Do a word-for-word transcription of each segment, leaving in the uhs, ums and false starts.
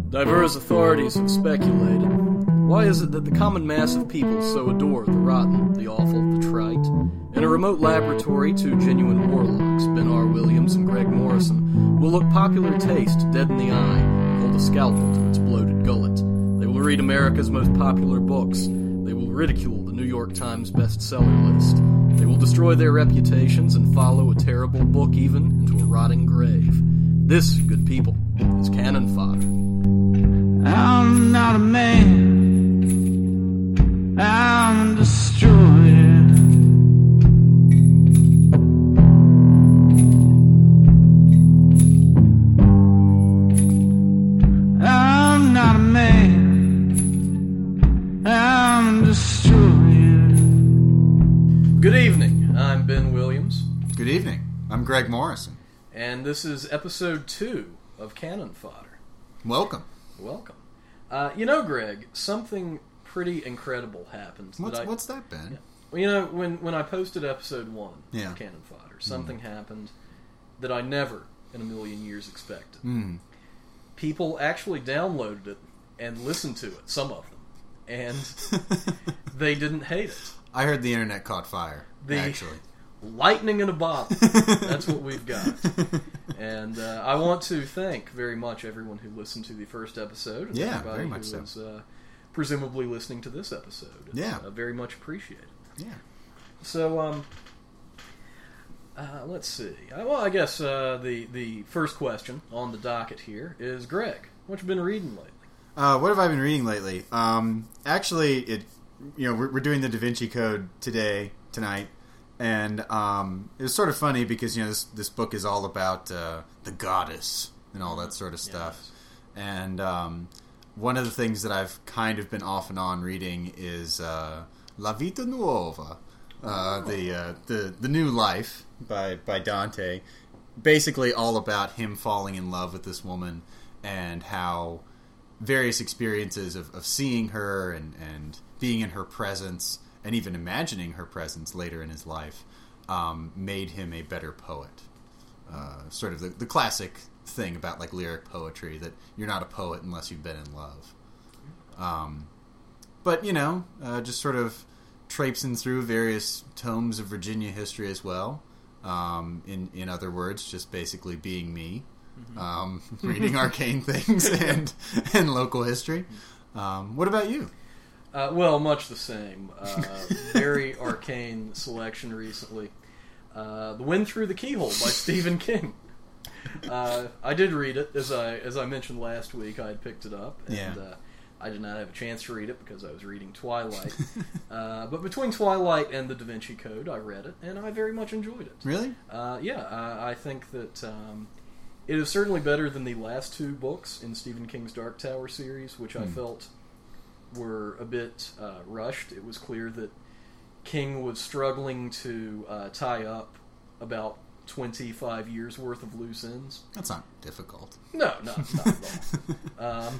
Diverse authorities have speculated. Why is it that the common mass of people so adore the rotten, the awful, the trite? In a remote laboratory, two genuine warlocks, Ben R. Williams and Greg Morrison, will look popular taste dead in the eye and hold a scalpel to its bloated gullet. They will read America's most popular books. They will ridicule the New York Times bestseller list. They will destroy their reputations and follow a terrible book even into a rotting grave. This, good people, is cannon fodder. I'm not a man, I'm a destroyer. I'm not a man, I'm a destroyer. Good evening, I'm Ben Williams. Good evening, I'm Greg Morrison. And this is episode two of Cannon Fodder. Welcome. Welcome. Uh, you know, Greg, something pretty incredible happened. What's that I, what's that, Ben? Yeah. Well, you know, when, when I posted episode one yeah. of Cannon Fodder, something mm. happened that I never in a million years expected. Mm. People actually downloaded it and listened to it, some of them, and they didn't hate it. I heard the internet caught fire, the, actually. Lightning in a bottle. That's what we've got. And uh, I want to thank very much everyone who listened to the first episode. And yeah, everybody very much who so. is uh, presumably listening to this episode. It's, yeah. Uh, very much appreciated. Yeah. So, um, uh, let's see. Uh, well, I guess uh, the, the first question on the docket here is, Greg, what you been reading lately? Uh, what have I been reading lately? Um, actually, it you know we're, we're doing the Da Vinci Code today, tonight. And um, it was sort of funny because, you know, this this book is all about uh, the goddess and all that sort of stuff. Yes. And um, one of the things that I've kind of been off and on reading is uh, La Vita Nuova, uh, oh. the, uh, the the New Life by, by Dante. Basically all about him falling in love with this woman and how various experiences of, of seeing her and, and being in her presence and even imagining her presence later in his life, um, made him a better poet. Uh, sort of the, the classic thing about like lyric poetry, that you're not a poet unless you've been in love. Um, but, you know, uh, just sort of traipsing through various tomes of Virginia history as well. Um, in, in other words, just basically being me. Mm-hmm. Um, reading arcane things and, and local history. Um, what about you? Uh, well, much the same. Uh, very arcane selection recently. Uh, The Wind Through the Keyhole by Stephen King. Uh, I did read it, as I as I mentioned last week. I had picked it up, and yeah. uh, I did not have a chance to read it because I was reading Twilight. uh, but between Twilight and the Da Vinci Code, I read it, and I very much enjoyed it. Really? Uh, yeah, I, I think that um, it is certainly better than the last two books in Stephen King's Dark Tower series, which hmm. I felt were a bit uh, rushed. It was clear that King was struggling to uh, tie up about twenty-five years worth of loose ends. That's not difficult. No, no, not at all. um,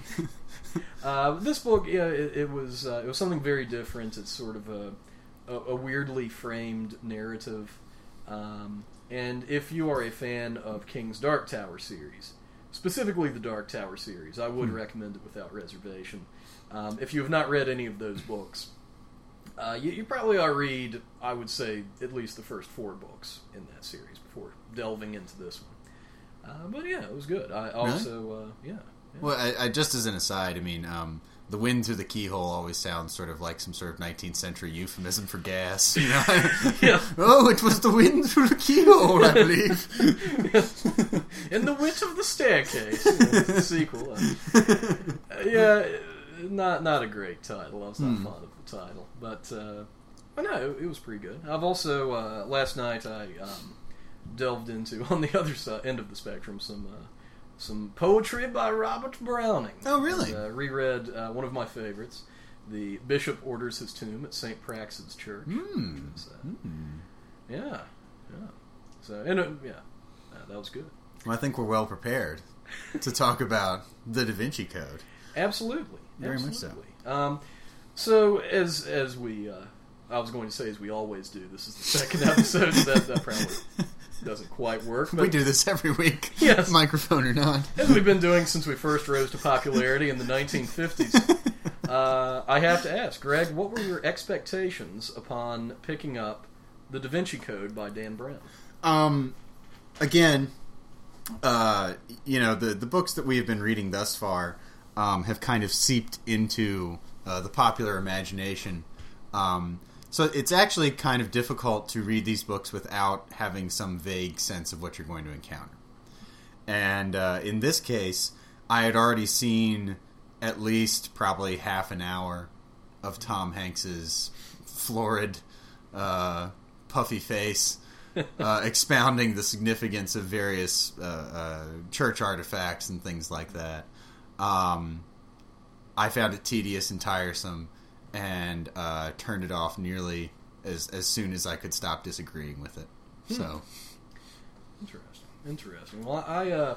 uh, this book, yeah, it, it was uh, it was something very different. It's sort of a a, a weirdly framed narrative. Um, and if you are a fan of King's Dark Tower series, specifically the Dark Tower series, I would hmm. recommend it without reservation. Um, if you have not read any of those books, uh, you, you probably ought to read, I would say, at least the first four books in that series before delving into this one. Uh, but yeah, it was good. I also, really? uh, yeah, yeah. Well, I, I, just as an aside, I mean, um, the wind through the keyhole always sounds sort of like some sort of nineteenth century euphemism for gas. You know? Yeah. Oh, it was the wind through the keyhole, I believe. In the Witch of the Staircase, you know, the sequel. Uh, yeah. Not not a great title. I was not hmm. fond of the title, but uh, but no, it, it was pretty good. I've also uh, last night I um, delved into, on the other side, end of the spectrum, some uh, some poetry by Robert Browning. Oh, really? And, uh, reread uh, one of my favorites, "The Bishop Orders His Tomb at Saint Praxed's Church." Mm. So, mm. Yeah, yeah. So and uh, yeah, uh, that was good. Well, I think we're well prepared to talk about the Da Vinci Code. Absolutely. Very Absolutely. much so. Um, so, as as we, uh, I was going to say as we always do, this is the second episode, so that, that probably doesn't quite work. But We do this every week, Yes. microphone or not. as we've been doing since we first rose to popularity in the nineteen fifties. Uh, I have to ask, Greg, what were your expectations upon picking up The Da Vinci Code by Dan Brown? Um, again, uh, you know, the, the books that we have been reading thus far um, have kind of seeped into uh, the popular imagination. Um, so it's actually kind of difficult to read these books without having some vague sense of what you're going to encounter. And uh, in this case, I had already seen at least probably half an hour of Tom Hanks's florid, uh, puffy face uh, expounding the significance of various uh, uh, church artifacts and things like that. Um, I found it tedious and tiresome, and uh, turned it off nearly as as soon as I could stop disagreeing with it. So, Interesting. Interesting. Well, I uh,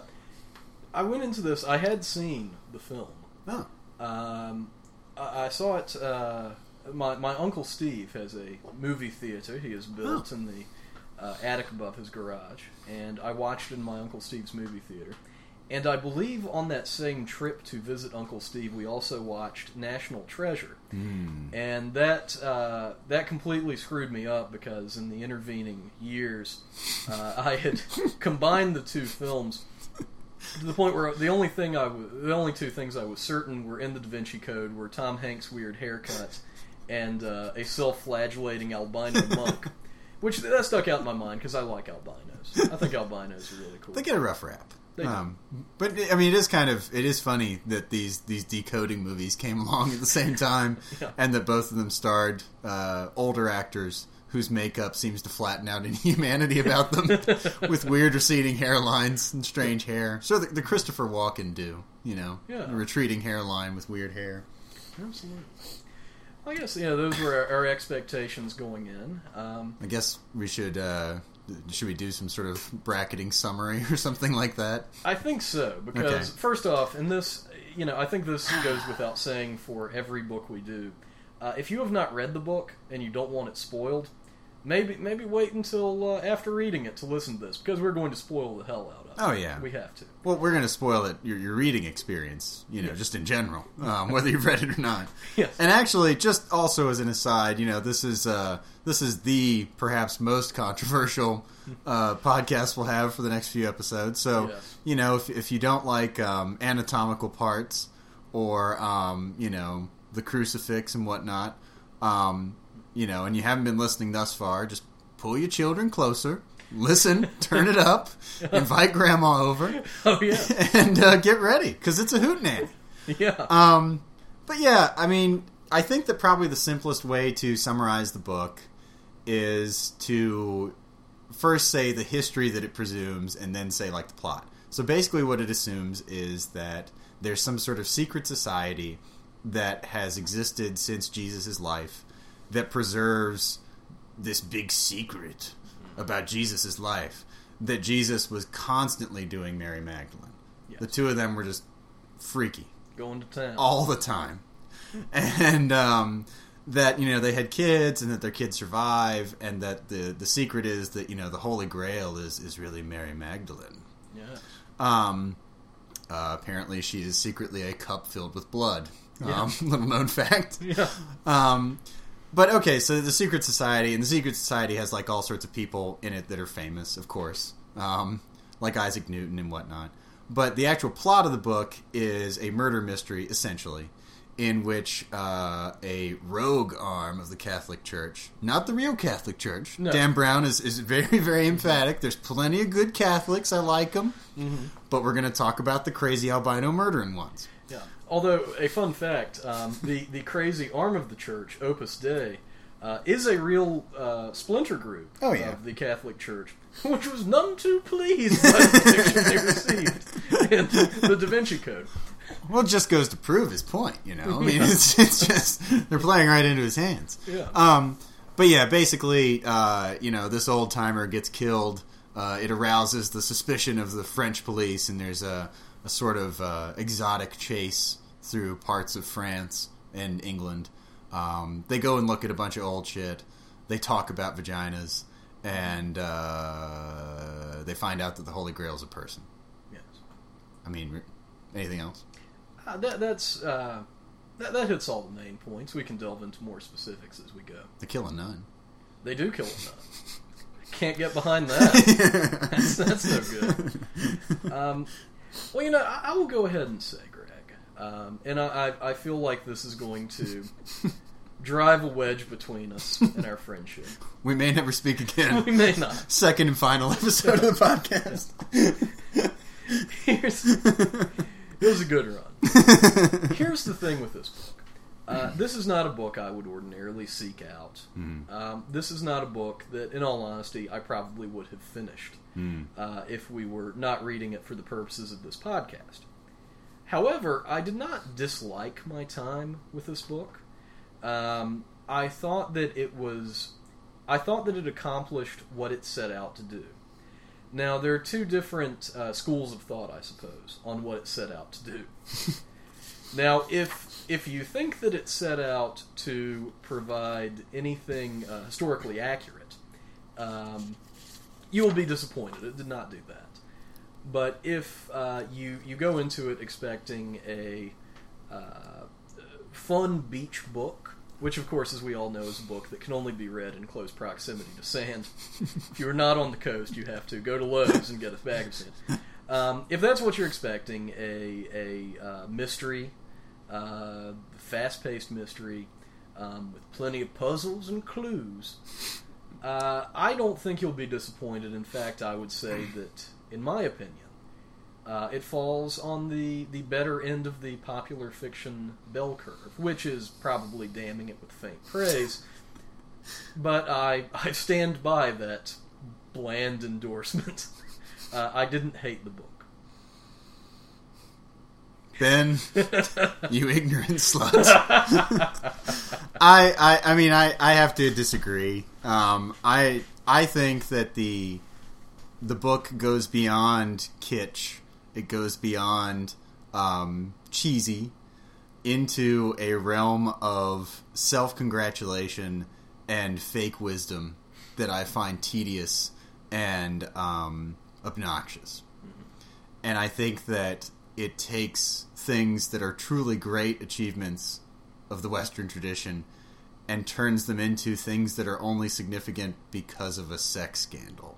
I went into this. I had seen the film. oh, Um, I, I saw it. Uh, my my uncle Steve has a movie theater. He has built Oh. in the uh, attic above his garage, and I watched it in my Uncle Steve's movie theater. And I believe on that same trip to visit Uncle Steve, we also watched National Treasure, mm. and that uh, that completely screwed me up because in the intervening years, uh, I had combined the two films to the point where the only thing I w- the only two things I was certain were in the Da Vinci Code were Tom Hanks' weird haircut and uh, a self-flagellating albino monk, which that stuck out in my mind because I like albinos. I think albinos are really cool. They get a rough rap. They do. Um, but I mean, it is kind of it is funny that these these decoding movies came along at the same time, Yeah. and that both of them starred uh, older actors whose makeup seems to flatten out any humanity about them, with weird receding hairlines and strange hair. So the, the Christopher Walken do, you know, Yeah. a retreating hairline with weird hair. Absolutely. I guess yeah, those were our, our expectations going in. Um, I guess we should uh, should we do some sort of bracketing summary or something like that? I think so, because Okay. first off, in this, you know, I think this goes without saying for every book we do. Uh, if you have not read the book and you don't want it spoiled, maybe maybe wait until uh, after reading it to listen to this, because we're going to spoil the hell out of it. Oh, yeah. We have to. Well, we're going to spoil it your your reading experience, you know, Yes. just in general, um, whether you've read it or not. Yes. And actually, just also as an aside, you know, this is uh, this is the perhaps most controversial uh, podcast we'll have for the next few episodes. So, Yes. you know, if if you don't like um, anatomical parts or um, you know, the crucifix and whatnot, um, you know, and you haven't been listening thus far, just pull your children closer. Listen, turn it up, invite Grandma over, Oh yeah, and uh, get ready, because it's a hootenanny. yeah. Um, but yeah, I mean, I think that probably the simplest way to summarize the book is to first say the history that it presumes, and then say, like, the plot. So basically what it assumes is that there's some sort of secret society that has existed since Jesus' life that preserves this big secret about Jesus' life, that Jesus was constantly doing Mary Magdalene. Yes. The two of them were just freaky Going to town. all the time. And um, that, you know, they had kids and that their kids survive, and that the, the secret is that, you know, the Holy Grail is, is really Mary Magdalene. Yeah. Um, uh, apparently she is secretly a cup filled with blood. Yeah. Um, little known fact. Yeah. Um, but okay, so the Secret Society, and the Secret Society has like all sorts of people in it that are famous, of course, um, like Isaac Newton and whatnot. But the actual plot of the book is a murder mystery, essentially, in which uh, a rogue arm of the Catholic Church, not the real Catholic Church, No. Dan Brown is, is very, very emphatic. There's plenty of good Catholics, I like them, Mm-hmm. but we're going to talk about the crazy albino murdering ones. Yeah. Although, a fun fact, um, the, the crazy arm of the church, Opus Dei, uh, is a real uh, splinter group Oh, yeah. of the Catholic Church, which was none too pleased by the picture they received in the Da Vinci Code. Well, it just goes to prove his point, you know? I mean, it's, it's just, they're playing right into his hands. Yeah. Um, but yeah, basically, uh, you know, this old-timer gets killed. Uh, it arouses the suspicion of the French police, and there's a, a sort of uh, exotic chase through parts of France and England. Um, they go and look at a bunch of old shit. They talk about vaginas. And uh, uh, they find out that the Holy Grail is a person. Yes. I mean, anything else? Uh, that, that's uh, that, that hits all the main points. We can delve into more specifics as we go. They kill a nun. They do kill a nun. Can't get behind that. that's, that's no good. Um, well, you know, I, I will go ahead and say, Greg, um, and I, I, I feel like this is going to drive a wedge between us and our friendship. We may never speak again. We may not. Second and final episode of the podcast. Here's, it was a good run. Here's the thing with this book. Uh, this is not a book I would ordinarily seek out. Mm. Um, this is not a book that, in all honesty, I probably would have finished Mm. uh, if we were not reading it for the purposes of this podcast. However, I did not dislike my time with this book. Um, I thought that it was... I thought that it accomplished what it set out to do. Now, there are two different uh, schools of thought, I suppose, on what it set out to do. Now, if if you think that it set out to provide anything uh, historically accurate, um, you will be disappointed. It did not do that. But if uh, you you go into it expecting a uh, fun beach book, which of course, as we all know, is a book that can only be read in close proximity to sand. If you're not on the coast, you have to go to Lowe's and get a bag of sand. Um, if that's what you're expecting, a a uh, mystery. Uh, fast-paced mystery um, with plenty of puzzles and clues. Uh, I don't think you'll be disappointed. In fact, I would say that, in my opinion, uh, it falls on the, the better end of the popular fiction bell curve, which is probably damning it with faint praise. But I, I stand by that bland endorsement. uh, I didn't hate the book. Ben, you ignorant slut. I, I, I mean, I, I have to disagree. Um, I, I think that the, the book goes beyond kitsch. It goes beyond um, cheesy into a realm of self-congratulation and fake wisdom that I find tedious and um, obnoxious. And I think that it takes things that are truly great achievements of the Western tradition and turns them into things that are only significant because of a sex scandal.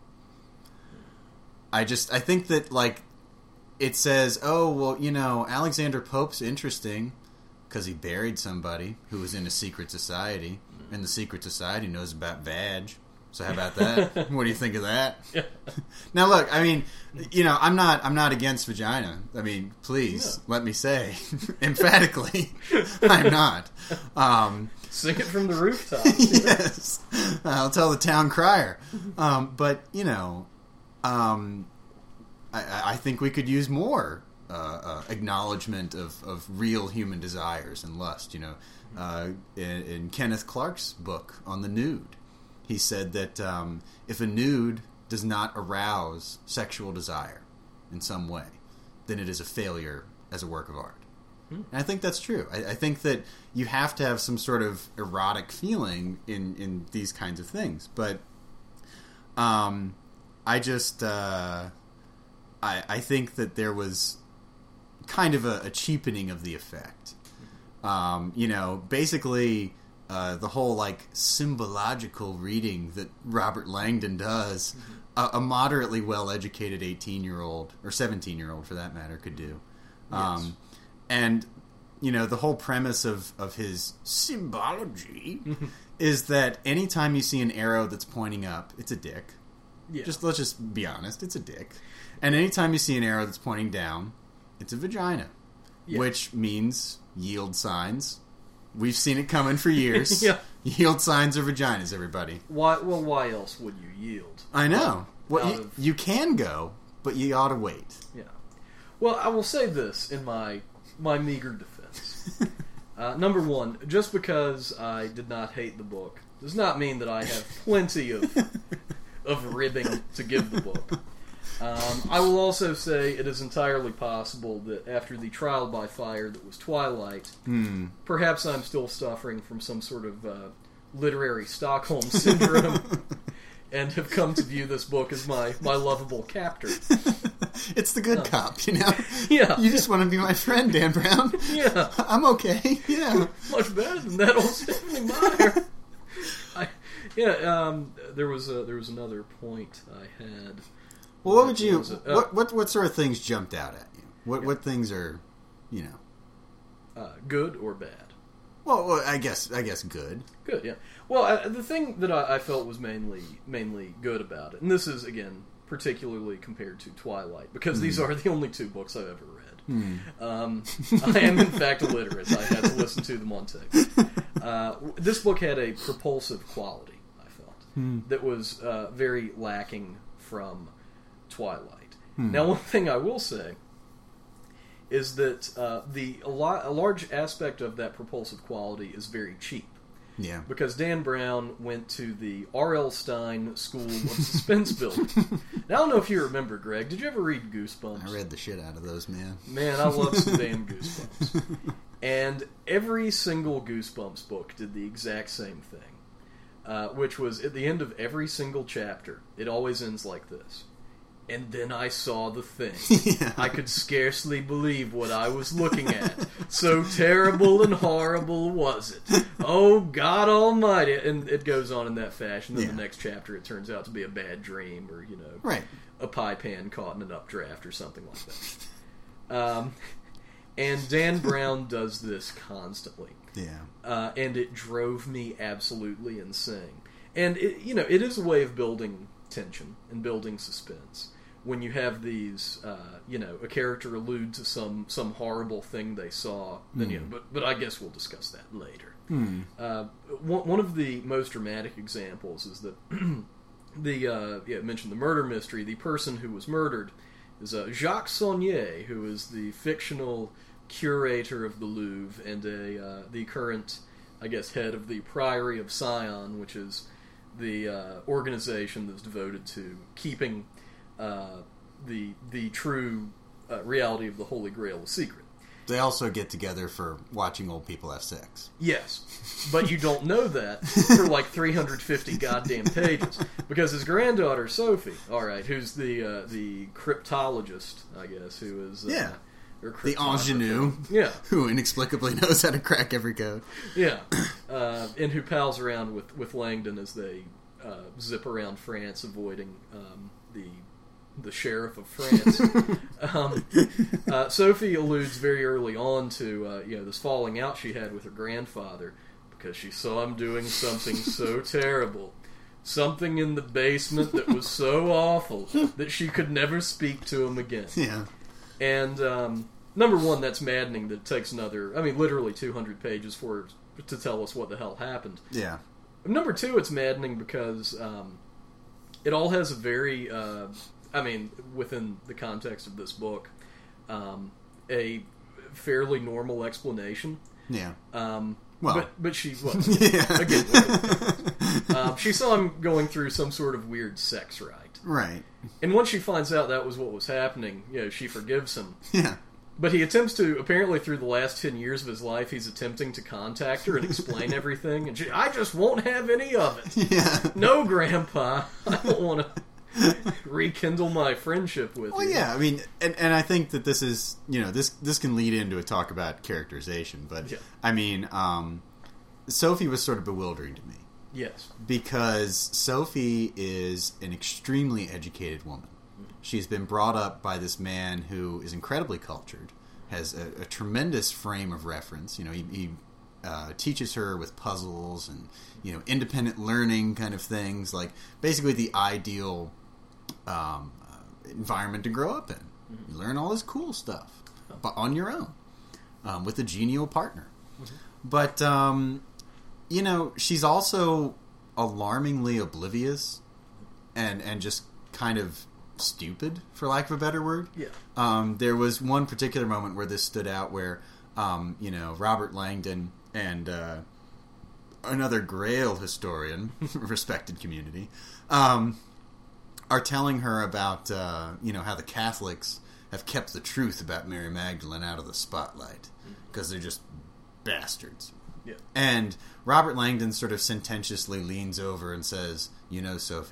I just, I think that, like, it says, oh, well, you know, Alexander Pope's interesting because he buried somebody who was in a secret society, and the secret society knows about vag. So how about that? What do you think of that? Yeah. Now, look, I mean, you know, I'm not, I'm not against vagina. I mean, please No. let me say emphatically, I'm not. Um, Sing it from the rooftops. yes, I'll tell the town crier. Um, but you know, um, I, I think we could use more uh, uh, acknowledgement of, of real human desires and lust. You know, uh, in, in Kenneth Clark's book on the nude. He said that um, if a nude does not arouse sexual desire in some way, then it is a failure as a work of art. Hmm. And I think that's true. I, I think that you have to have some sort of erotic feeling in, in these kinds of things. But um, I just... Uh, I, I think that there was kind of a, a cheapening of the effect. Um, you know, basically... Uh, the whole, like, symbological reading that Robert Langdon does, mm-hmm. a, a moderately well-educated eighteen-year-old, or seventeen-year-old for that matter, could do. Yes. Um, and, you know, the whole premise of, of his symbology is that anytime you see an arrow that's pointing up, it's a dick. Yeah. Just let's just be honest, it's a dick. And anytime you see an arrow that's pointing down, it's a vagina. Yeah. Which means yield signs. We've seen it coming for years. Yeah. Yield signs are vaginas, everybody. Why? Well, why else would you yield? I know. Well, you, of... you can go, but you ought to wait. Yeah. Well, I will say this in my my meager defense. uh, number one, just because I did not hate the book does not mean that I have plenty of of ribbing to give the book. Um, I will also say it is entirely possible that after the trial by fire that was Twilight, hmm. perhaps I'm still suffering from some sort of uh, literary Stockholm syndrome, and have come to view this book as my, my lovable captor. It's the good Uh, cop, you know? Yeah. You just want to be my friend, Dan Brown. Yeah. I'm okay, yeah. Much better than that old Stephanie Meyer. I, yeah, um, there was a, there was another point I had. Well, what would you, was it? Uh, what, what what sort of things jumped out at you? What Yeah. what things are, you know? Uh, good or bad? Well, well, I guess I guess good. Good, yeah. Well, I, the thing that I, I felt was mainly mainly good about it, and this is again particularly compared to Twilight, because these are the only two books I've ever read. Hmm. Um, I am in fact illiterate. I had to listen to them on text. Uh, this book had a propulsive quality, I felt, Hmm. that was uh, very lacking from Twilight. Hmm. Now, one thing I will say is that uh, the a, lot, a large aspect of that propulsive quality is very cheap. Yeah. Because Dan Brown went to the R L. Stein School of Suspense Building. Now, I don't know if you remember, Greg. Did you ever read Goosebumps? I read the shit out of those, man. Man, I love some damn Goosebumps. And every single Goosebumps book did the exact same thing. Uh, which was, at the end of every single chapter, it always ends like this. And then I saw the thing. Yeah. I could scarcely believe what I was looking at. So terrible and horrible was it. Oh, God Almighty. And it goes on in that fashion. Then Yeah. the next chapter, it turns out to be a bad dream, or, you know, Right. a pie pan caught in an updraft or something like that. Um, and Dan Brown does this constantly. Yeah. Uh, and it drove me absolutely insane. And, it, you know, it is a way of building tension and building suspense. When you have these, uh, you know, a character allude to some, some horrible thing they saw, then, you know, but, but I guess we'll discuss that later. Hmm. Uh, one, one of the most dramatic examples is that the, uh, yeah, I mentioned the murder mystery. The person who was murdered is uh, Jacques Saunier, who is the fictional curator of the Louvre and a uh, the current, I guess, head of the Priory of Sion, which is the uh, organization that's devoted to keeping uh, the the true uh, reality of the Holy Grail a secret. They also get together for watching old people have sex. Yes, but you don't know that for like three hundred fifty goddamn pages, because his granddaughter Sophie, all right, who's the uh, the cryptologist, I guess, who is uh, Yeah. or The ingenue. yeah, Who inexplicably knows how to crack every code. yeah, uh, and who pals around with with Langdon as they uh, zip around France, avoiding um, the the sheriff of France. um, uh, Sophie alludes very early on to uh, you know this falling out she had with her grandfather because she saw him doing something so terrible, something in the basement that was so awful that she could never speak to him again. Yeah. And um, number one, that's maddening that it takes another, I mean, literally two hundred pages for to tell us what the hell happened. Yeah. Number two, it's maddening because um, it all has a very, uh, I mean, within the context of this book, um, a fairly normal explanation. Yeah. Um, Well. but but she well, Yeah. again, um, she saw him going through some sort of weird sex rite. Right. And once she finds out that was what was happening, you know, she forgives him. Yeah. But he attempts to, apparently through the last ten years of his life, he's attempting to contact her and explain everything. And she, I just won't have any of it. Yeah. No, Grandpa. I don't want to rekindle my friendship with Well, you. yeah, I mean, and, and I think that this is, you know, this this can lead into a talk about characterization, but, Yeah. I mean, um, Sophie was sort of bewildering to me, Yes. because Sophie is an extremely educated woman. She's been brought up by this man who is incredibly cultured, has a, a tremendous frame of reference. You know, he, he uh, teaches her with puzzles and, you know, independent learning kind of things, like basically the ideal um, uh, environment to grow up in. You learn all this cool stuff, but on your own, um, with a genial partner. Mm-hmm. But, um, you know, she's also alarmingly oblivious and, and just kind of stupid, for lack of a better word. Yeah. Um, there was one particular moment where this stood out where, um, you know, Robert Langdon and uh, another Grail historian, respected community, um, are telling her about, uh, you know, how the Catholics have kept the truth about Mary Magdalene out of the spotlight because they're just bastards. Yeah. And Robert Langdon sort of sententiously leans over and says, you know, Sophie,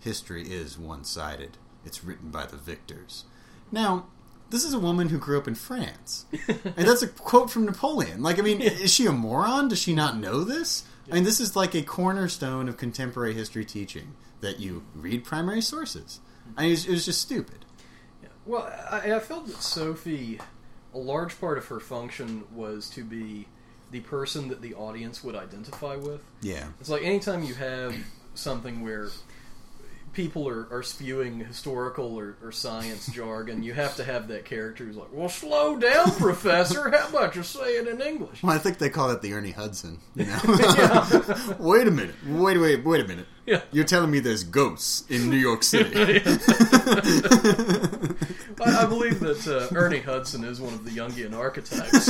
history is one-sided. It's written by the victors. Now, this is a woman who grew up in France. And that's a quote from Napoleon. Like, I mean, is she a moron? Does she not know this? I mean, this is like a cornerstone of contemporary history teaching, that you read primary sources. I mean, it was, it was just stupid. Yeah. Well, I, I felt that Sophie, a large part of her function was to be the person that the audience would identify with. Yeah. It's like anytime you have something where people are, are spewing historical or, or science jargon, you have to have that character who's like, well, slow down, Professor. How about you say it in English? Well, I think they call it the Ernie Hudson. You know? Wait a minute. Wait, wait, wait a minute. Yeah. You're telling me there's ghosts in New York City. I, I believe that uh, Ernie Hudson is one of the Jungian archetypes.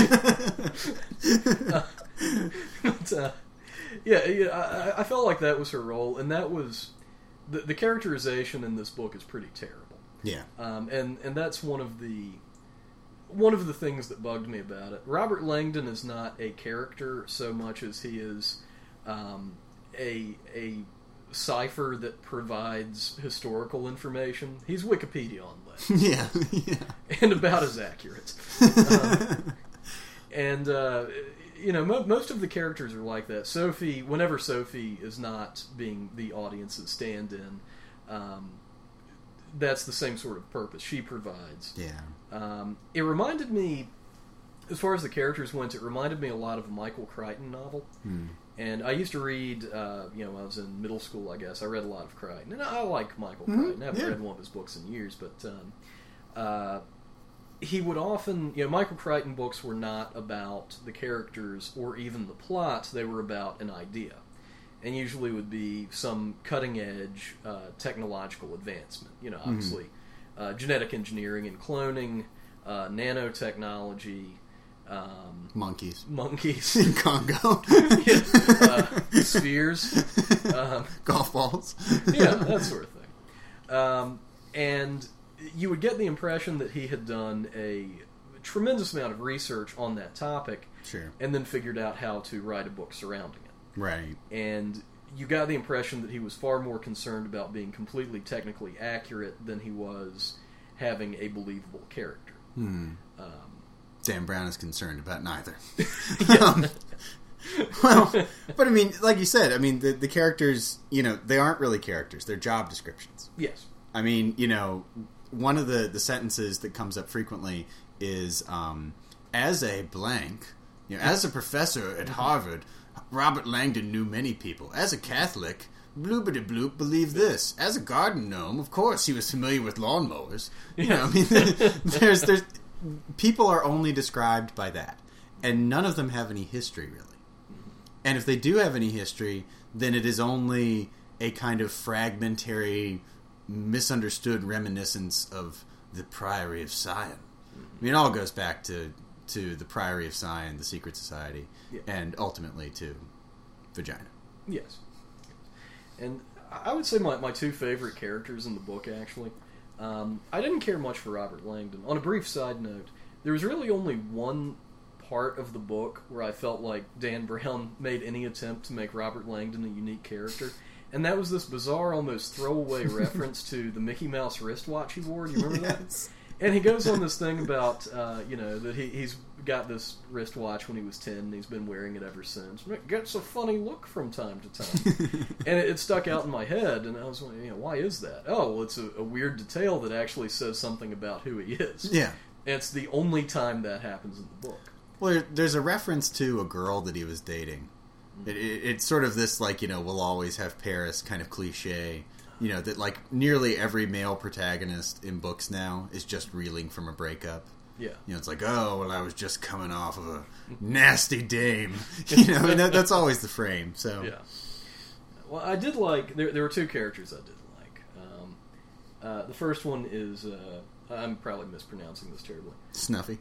uh, but, uh, yeah, yeah I, I felt like that was her role, and that was... The, the characterization in this book is pretty terrible. Yeah. Um, and, and that's one of the one of the things that bugged me about it. Robert Langdon is not a character so much as he is um, a a cipher that provides historical information. He's Wikipedia on lead. Yeah, yeah. And about as accurate. um, and, uh, you know, mo- most of the characters are like that. Sophie, whenever Sophie is not being the audience's stand-in, um, that's the same sort of purpose she provides. Yeah. Um, it reminded me, as far as the characters went, it reminded me a lot of a Michael Crichton novel. Hmm. And I used to read, uh, you know, when I was in middle school, I guess, I read a lot of Crichton. And I like Michael Mm-hmm. Crichton. I haven't Yeah. read one of his books in years, but um, uh, he would often, you know, Michael Crichton books were not about the characters or even the plot, they were about an idea. And usually would be some cutting-edge uh, technological advancement. You know, obviously, mm-hmm. uh, genetic engineering and cloning, uh, nanotechnology, um, monkeys. Monkeys. In Congo. yeah, uh, spheres. Um, Golf balls. yeah, that sort of thing. Um, and you would get the impression that he had done a tremendous amount of research on that topic, Sure. and then figured out how to write a book surrounding it. Right. And you got the impression that he was far more concerned about being completely technically accurate than he was having a believable character. Hmm. Um, Dan Brown is concerned about neither. um, well, but I mean, like you said, I mean, the, the characters, you know, they aren't really characters. They're job descriptions. yes. I mean, you know, one of the, the sentences that comes up frequently is, um, as a blank, you know, as a professor at Harvard, Robert Langdon knew many people. As a Catholic, Bloopity Bloop believed this. As a garden gnome, of course, he was familiar with lawnmowers. You know, I mean, there's, there's, people are only described by that. And none of them have any history, really. And if they do have any history, then it is only a kind of fragmentary, misunderstood reminiscence of the Priory of Sion. I mean, it all goes back to, to the Priory of Sion, the secret society, yeah. and ultimately to vagina. Yes. And I would say my, my two favorite characters in the book, actually. Um, I didn't care much for Robert Langdon. On a brief side note, there was really only one part of the book where I felt like Dan Brown made any attempt to make Robert Langdon a unique character. And that was this bizarre, almost throwaway reference to the Mickey Mouse wristwatch he wore. Do you remember Yes. that? And he goes on this thing about, uh, you know, that he, he's got this wristwatch when he was ten, and he's been wearing it ever since. It gets a funny look from time to time. And it, it stuck out in my head, and I was like, you know, why is that? Oh, well, it's a, a weird detail that actually says something about who he is. Yeah. And it's the only time that happens in the book. Well, there, there's a reference to a girl that he was dating. It, it, it's sort of this, like, you know, we'll always have Paris kind of cliche. You know, that, like, nearly every male protagonist in books now is just reeling from a breakup. Yeah. You know, it's like, oh, well, I was just coming off of a nasty dame. You know, and that, that's always the frame, so. Yeah. Well, I did like, there, there were two characters I did like. Um, uh, the first one is, uh, I'm probably mispronouncing this terribly. Snuffy.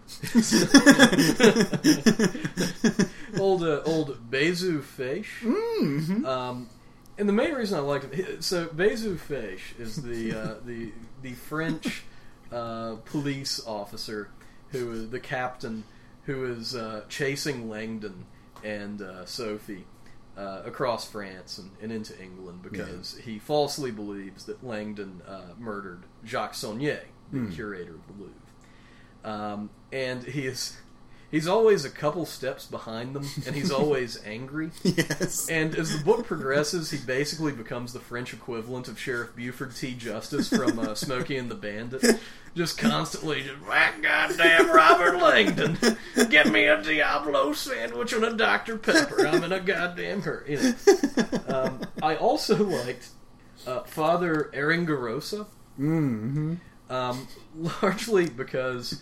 old, uh, old Bezu Feish. Mm-hmm. Um, and the main reason I liked him, so Bezu Feish is the uh, the the French uh, police officer who is the captain who is uh, chasing Langdon and uh, Sophie uh, across France and, and into England because yeah. he falsely believes that Langdon uh, murdered Jacques Saunier, the mm. curator of the Louvre. Um, and he is... He's always a couple steps behind them, and he's always angry. Yes. And as the book progresses, he basically becomes the French equivalent of Sheriff Buford T. Justice from uh, Smokey and the Bandit. Just constantly, just, whack goddamn Robert Langdon, get me a Diablo sandwich and a Doctor Pepper. I'm in a goddamn hurry. You know. um, I also liked uh, Father Eringarosa, mm-hmm. um, largely because...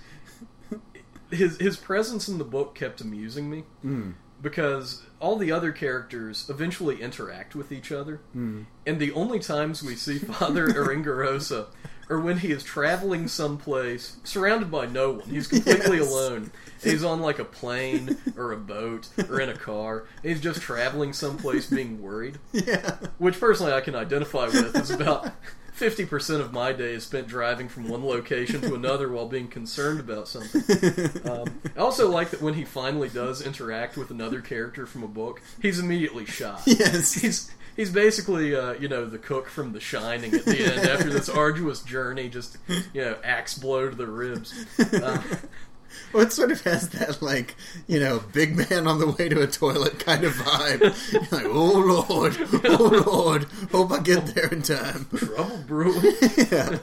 His his presence in the book kept amusing me mm. because all the other characters eventually interact with each other, mm. and the only times we see Father Eringarosa are when he is traveling someplace surrounded by no one. He's completely yes. alone. He's on like a plane or a boat or in a car. He's just traveling someplace being worried. Yeah. Which personally I can identify with. It's about fifty percent of my day is spent driving from one location to another while being concerned about something. Um, I also like that when he finally does interact with another character from a book, he's immediately shot. Yes. He's he's basically, uh, you know, the cook from The Shining at the end after this arduous journey, just, you know, axe blow to the ribs. Uh, Well, it sort of has that, like, you know, big man on the way to a toilet kind of vibe. You're like, oh, Lord, oh, Lord, hope I get there in time. Trouble brewing. Yeah.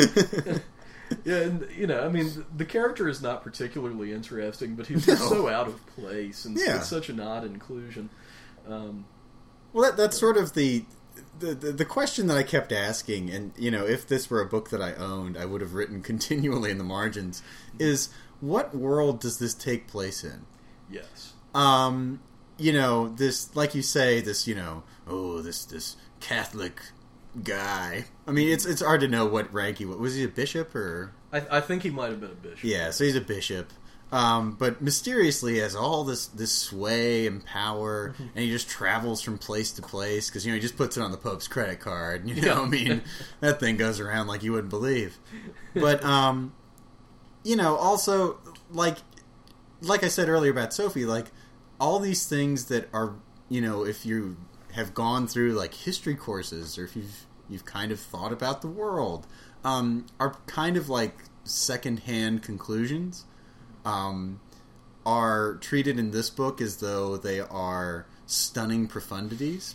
Yeah, and, you know, I mean, the character is not particularly interesting, but he's just No. so out of place, and Yeah. it's such an odd inclusion. Um, Well, that, that's sort of the, the the the question that I kept asking, and, you know, if this were a book that I owned, I would have written continually in the margins, is... what world does this take place in? yes. Um, you know, this, like you say, this, you know, oh, this this Catholic guy. I mean, it's it's hard to know what rank he was. Was he a bishop or? I, I think he might have been a bishop. Yeah, so he's a bishop. Um, but mysteriously has all this, this sway and power, and he just travels from place to place because, you know, he just puts it on the Pope's credit card. You know, Yeah. I mean, that thing goes around like you wouldn't believe. But, um... you know, also, like, like I said earlier about Sophie, like, all these things that are, you know, if you have gone through, like, history courses, or if you've, you've kind of thought about the world, um, are kind of like second-hand conclusions, um, are treated in this book as though they are stunning profundities.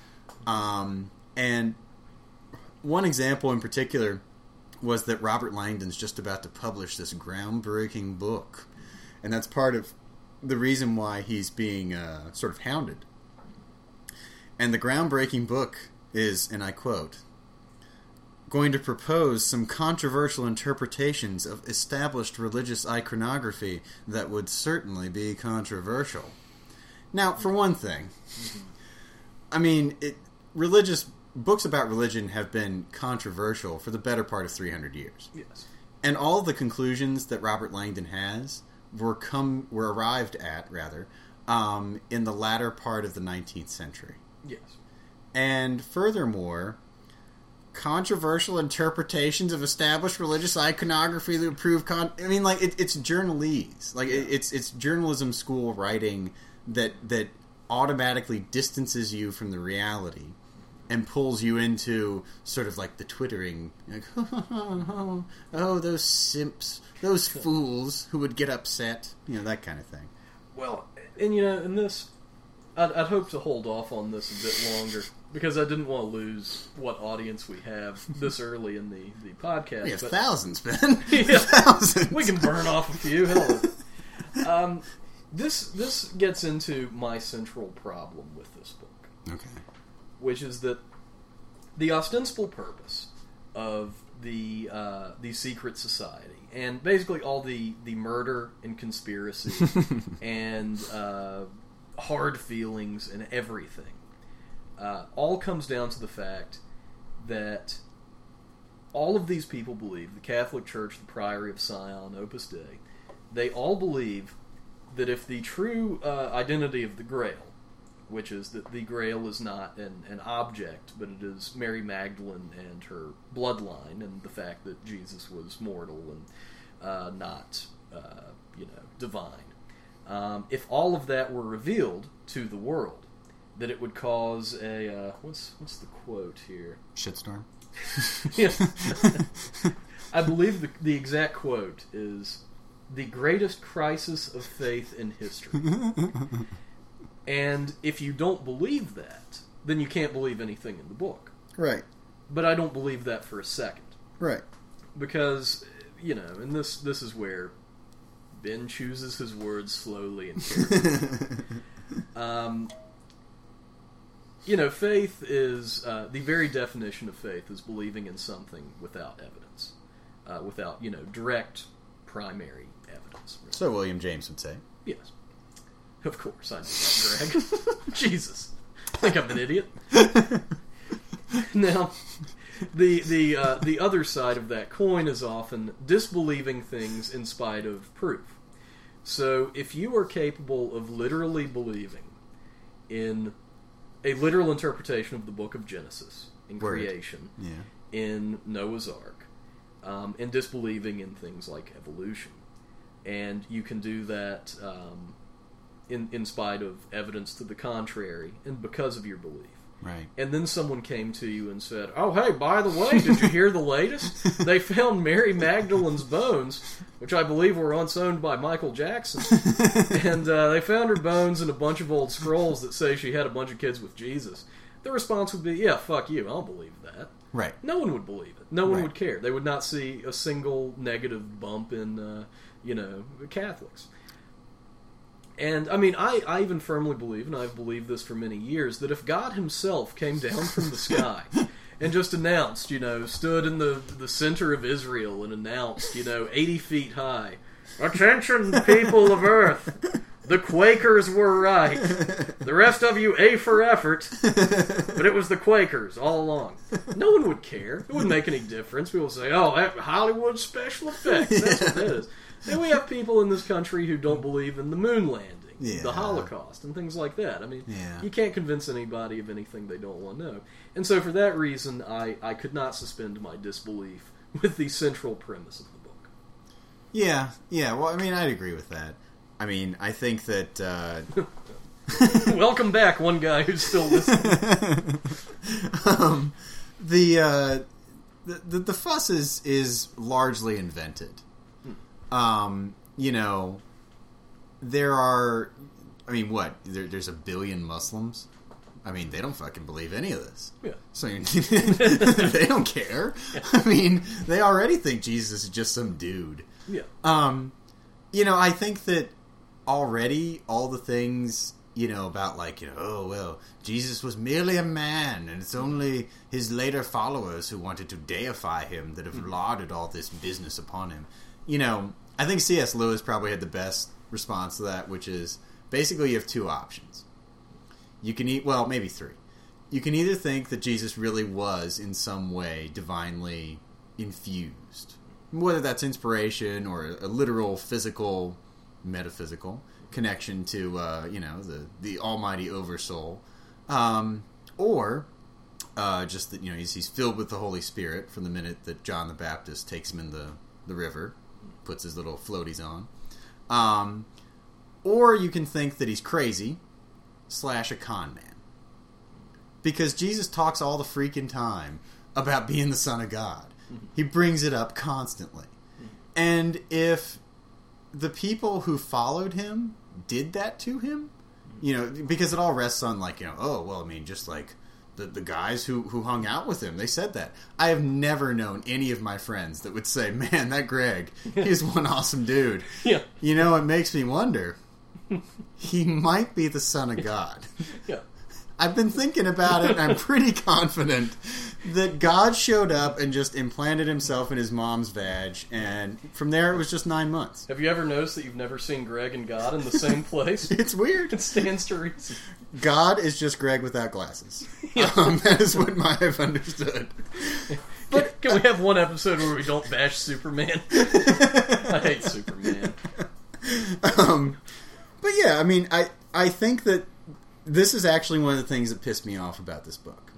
Um, and one example in particular was that Robert Langdon's just about to publish this groundbreaking book. And that's part of the reason why he's being uh, sort of hounded. And the groundbreaking book is, and I quote, going to propose some controversial interpretations of established religious iconography that would certainly be controversial. Now, for one thing, I mean, it, religious... books about religion have been controversial for the better part of three hundred years. Yes. And all the conclusions that Robert Langdon has were come were arrived at, rather, um, in the latter part of the nineteenth century. Yes. And furthermore, controversial interpretations of established religious iconography that prove... Con- I mean, like, it, it's journalese. Like, it, it's it's journalism school writing that that automatically distances you from the reality and pulls you into sort of like the twittering, like, oh, oh, oh, oh, those simps, those fools who would get upset, you know, that kind of thing. Well, and you know, in this, I'd, I'd hope to hold off on this a bit longer because I didn't want to lose what audience we have this early in the, the podcast. We have but, thousands, Ben. Yeah, thousands. We can burn off a few. Hell, um, this this gets into my central problem with this book. Okay. Which is that the ostensible purpose of the uh, the secret society, and basically all the, the murder and conspiracy and uh, hard feelings and everything, uh, all comes down to the fact that all of these people believe, the Catholic Church, the Priory of Sion, Opus Dei, they all believe that if the true uh, identity of the Grail, which is that the Grail is not an, an object, but it is Mary Magdalene and her bloodline, and the fact that Jesus was mortal and uh, not, uh, you know, divine. Um, if all of that were revealed to the world, that it would cause a uh, what's what's the quote here? Shitstorm. Yeah. I believe the the exact quote is the greatest crisis of faith in history. And if you don't believe that, then you can't believe anything in the book. Right. But I don't believe that for a second. Right. Because, you know, and this this is where Ben chooses his words slowly and carefully. um, you know, faith is, uh, the very definition of faith is believing in something without evidence. Uh, without, you know, direct primary evidence. Really. So William James would say. Yes. Of course, I knew that, Greg. Jesus. I think I'm an idiot. Now, the the uh, the other side of that coin is often disbelieving things in spite of proof. So, if you are capable of literally believing in a literal interpretation of the book of Genesis, in Word. creation, Yeah. in Noah's Ark, um, and disbelieving in things like evolution, and you can do that um, in in spite of evidence to the contrary, and because of your belief. Right. And then someone came to you and said, "Oh, hey, by the way, did you hear the latest? They found Mary Magdalene's bones, which I believe were once owned by Michael Jackson, and uh, they found her bones in a bunch of old scrolls that say she had a bunch of kids with Jesus." The response would be, "Yeah, fuck you, I don't believe that." Right. No one would believe it. No one Right. would care. They would not see a single negative bump in, uh, you know, Catholics. And, I mean, I, I even firmly believe, and I've believed this for many years, that if God himself came down from the sky and just announced, you know, stood in the, the center of Israel and announced, you know, eighty feet high, "Attention, people of Earth! The Quakers were right. The rest of you A for effort, but it was the Quakers all along." No one would care. It wouldn't make any difference. People would say, "Oh, that Hollywood special effects, that's what it is." And we have people in this country who don't believe in the moon landing, Yeah. the Holocaust, and things like that. I mean, Yeah. you can't convince anybody of anything they don't want to know. And so for that reason, I, I could not suspend my disbelief with the central premise of the book. Yeah. Yeah. Well, I mean, I'd agree with that. I mean, I think that... Uh... Welcome back, one guy who's still listening. um, the, uh, the, the the fuss is, is largely invented. Um, you know, there are, I mean, what? There, there's a billion Muslims? I mean, they don't fucking believe any of this. Yeah. So, I mean, they don't care. Yeah. I mean, they already think Jesus is just some dude. Yeah. Um, you know, I think that already all the things, you know, about like, you know, oh, well, Jesus was merely a man, and it's only his later followers who wanted to deify him that have mm-hmm. lauded all this business upon him. You know, I think C S Lewis probably had the best response to that, which is basically you have two options. You can eat, well, maybe three. You can either think that Jesus really was in some way divinely infused, whether that's inspiration or a literal, physical, metaphysical connection to, uh, you know, the, the almighty oversoul, um, or uh, just that, you know, he's, he's filled with the Holy Spirit from the minute that John the Baptist takes him in the, the river, puts his little floaties on. Um, or you can think that he's crazy, slash a con man. Because Jesus talks all the freaking time about being the Son of God. Mm-hmm. He brings it up constantly. Mm-hmm. And if the people who followed him did that to him, you know, because it all rests on like, you know, oh, well, I mean, just like the, the guys who, who hung out with him, they said that. I have never known any of my friends that would say, man, that Greg, he's one awesome dude. Yeah. You know, it makes me wonder, he might be the Son of God. Yeah. I've been thinking about it, and I'm pretty confident that God showed up and just implanted himself in his mom's vag, and from there it was just nine months. Have you ever noticed that you've never seen Greg and God in the same place? It's weird. It stands to reason. God is just Greg without glasses. Yeah. Um, that is what I've understood. But can we have one episode where we don't bash Superman? I hate Superman. Um, but yeah, I mean, I, I think that this is actually one of the things that pissed me off about this book.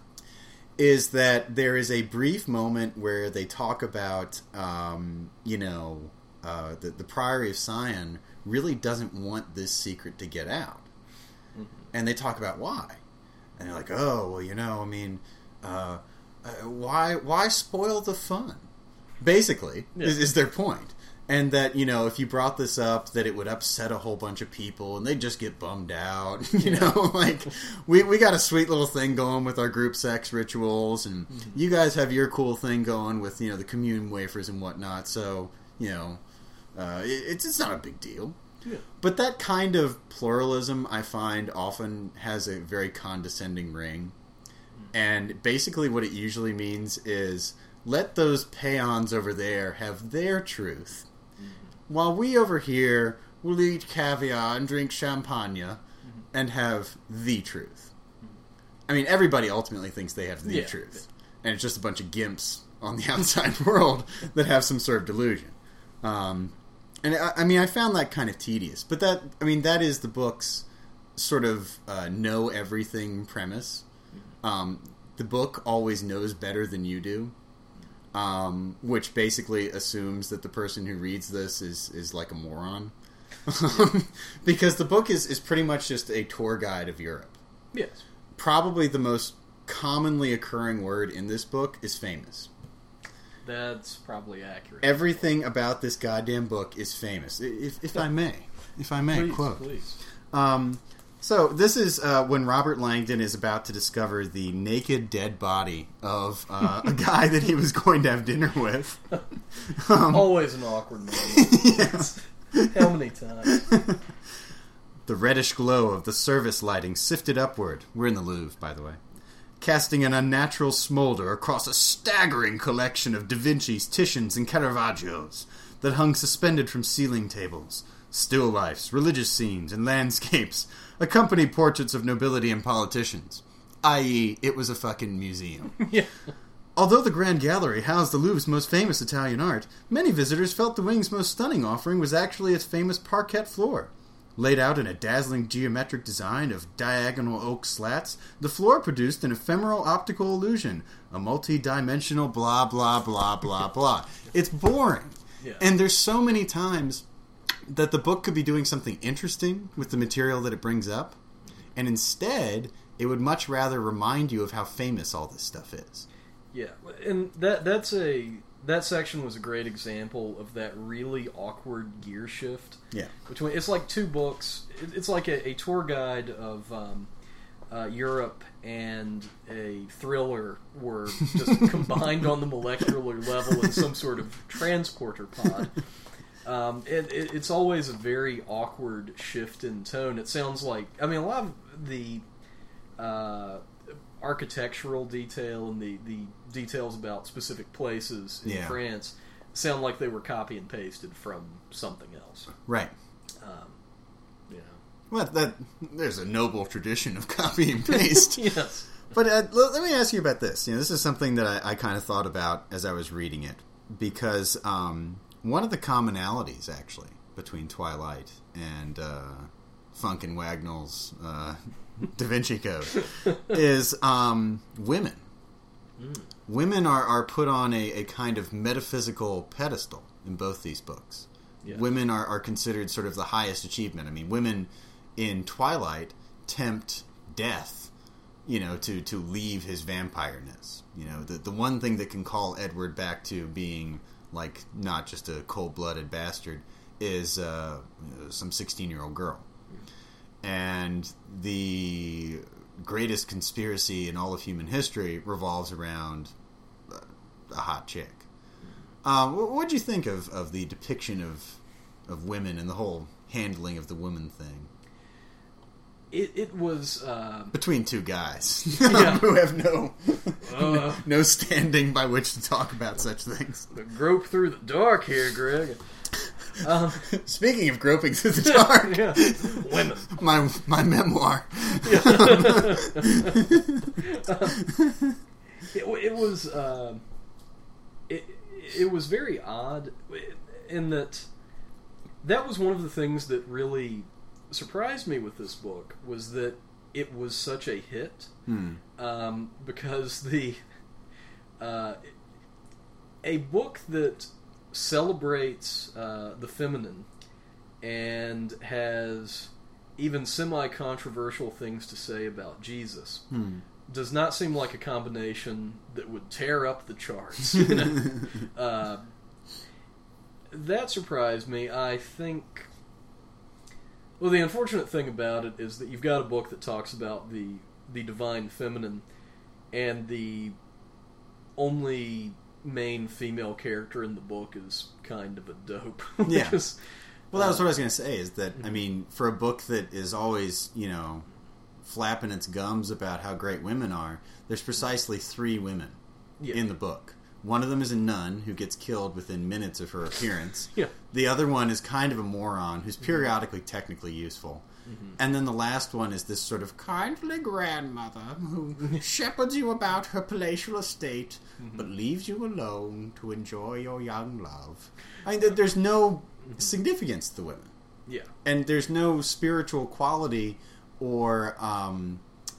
Is that there is a brief moment where they talk about, um, you know, uh, the, the Priory of Sion really doesn't want this secret to get out. Mm-hmm. And they talk about why. And they're like, oh, well, you know, I mean, uh, uh, why why spoil the fun? Basically, yeah. is, is their point. And that, you know, if you brought this up, that it would upset a whole bunch of people, and they'd just get bummed out. You know, like, we, we got a sweet little thing going with our group sex rituals, and mm-hmm. you guys have your cool thing going with, you know, the commune wafers and whatnot, so, you know, uh, it, it's, it's not a big deal. Yeah. But that kind of pluralism, I find, often has a very condescending ring. And basically what it usually means is, let those peons over there have their truth, mm-hmm. while we over here will eat caviar and drink champagne mm-hmm. and have the truth. Mm-hmm. I mean, everybody ultimately thinks they have the yeah. truth. And it's just a bunch of gimps on the outside world that have some sort of delusion. Um... And I, I mean, I found that kind of tedious. But that, I mean, that is the book's sort of uh, know everything premise. Um, the book always knows better than you do, um, which basically assumes that the person who reads this is, is like a moron. Because the book is, is pretty much just a tour guide of Europe. Yes. Probably Probably the most commonly occurring word in this book is famous. That's probably accurate. Everything about this goddamn book is famous. If, if I may. If I may, please, quote. Please. Um, so, this is uh, when Robert Langdon is about to discover the naked, dead body of uh, a guy that he was going to have dinner with. Um, Always an awkward moment. Yes. How many times? The reddish glow of the service lighting sifted upward. We're in the Louvre, by the way. Casting an unnatural smolder across a staggering collection of Da Vinci's, Titian's, and Caravaggios that hung suspended from ceiling tables. Still lifes, religious scenes, and landscapes accompanied portraits of nobility and politicians. that is, it was a fucking museum. Yeah. Although the Grand Gallery housed the Louvre's most famous Italian art, many visitors felt the wing's most stunning offering was actually its famous parquet floor. Laid out in a dazzling geometric design of diagonal oak slats, the floor produced an ephemeral optical illusion, a multi-dimensional blah, blah, blah, blah, blah. It's boring. Yeah. And there's so many times that the book could be doing something interesting with the material that it brings up, and instead, it would much rather remind you of how famous all this stuff is. Yeah, and that that's a... That section was a great example of that really awkward gear shift. Yeah. Between it's like two books. It's like a, a tour guide of um, uh, Europe and a thriller were just combined on the molecular level in some sort of transporter pod. Um, it, it, it's always a very awkward shift in tone. It sounds like, I mean, a lot of the uh, architectural detail and the, the details about specific places in yeah. France sound like they were copy and pasted from something else. Right. Um, you know. Well, that there's a noble tradition of copy and paste. Yes. But uh, l- let me ask you about this. You know, this is something that I, I kind of thought about as I was reading it, because um, one of the commonalities, actually, between Twilight and uh, Funk and Wagnall's uh, Da Vinci Code is um, women. Mm. Women are, are put on a, a kind of metaphysical pedestal in both these books. Yeah. Women are, are considered sort of the highest achievement. I mean, women in Twilight tempt death, you know, to, to leave his vampireness. You know, the the one thing that can call Edward back to being, like, not just a cold-blooded bastard is uh, some sixteen-year-old girl. And the greatest conspiracy in all of human history revolves around a hot chick. Um, what do you think of, of the depiction of of women and the whole handling of the woman thing? It it was uh, between two guys yeah. who have no uh, no standing by which to talk about such things. The grope through the dark here, Greg. Um, Speaking of groping through the dark, yeah. Women. My my memoir. Yeah. uh, it, it was uh, it it was very odd in that that was one of the things that really surprised me with this book, was that it was such a hit. Hmm. Um, because the uh, a book that celebrates uh, the feminine and has even semi-controversial things to say about Jesus. Hmm. Does not seem like a combination that would tear up the charts. You know? uh, that surprised me. I think... Well, the unfortunate thing about it is that you've got a book that talks about the, the divine feminine, and the only main female character in the book is kind of a dope. Yeah. Just, well, that was what I was going to say, is that, I mean, for a book that is always, you know, flapping its gums about how great women are, there's precisely three women yeah. in the book. One of them is a nun who gets killed within minutes of her appearance. Yeah. The other one is kind of a moron who's periodically technically useful. Mm-hmm. And then the last one is this sort of kindly grandmother who shepherds you about her palatial estate, mm-hmm. but leaves you alone to enjoy your young love. I mean, there's no significance to the women. Yeah. And there's no spiritual quality or um,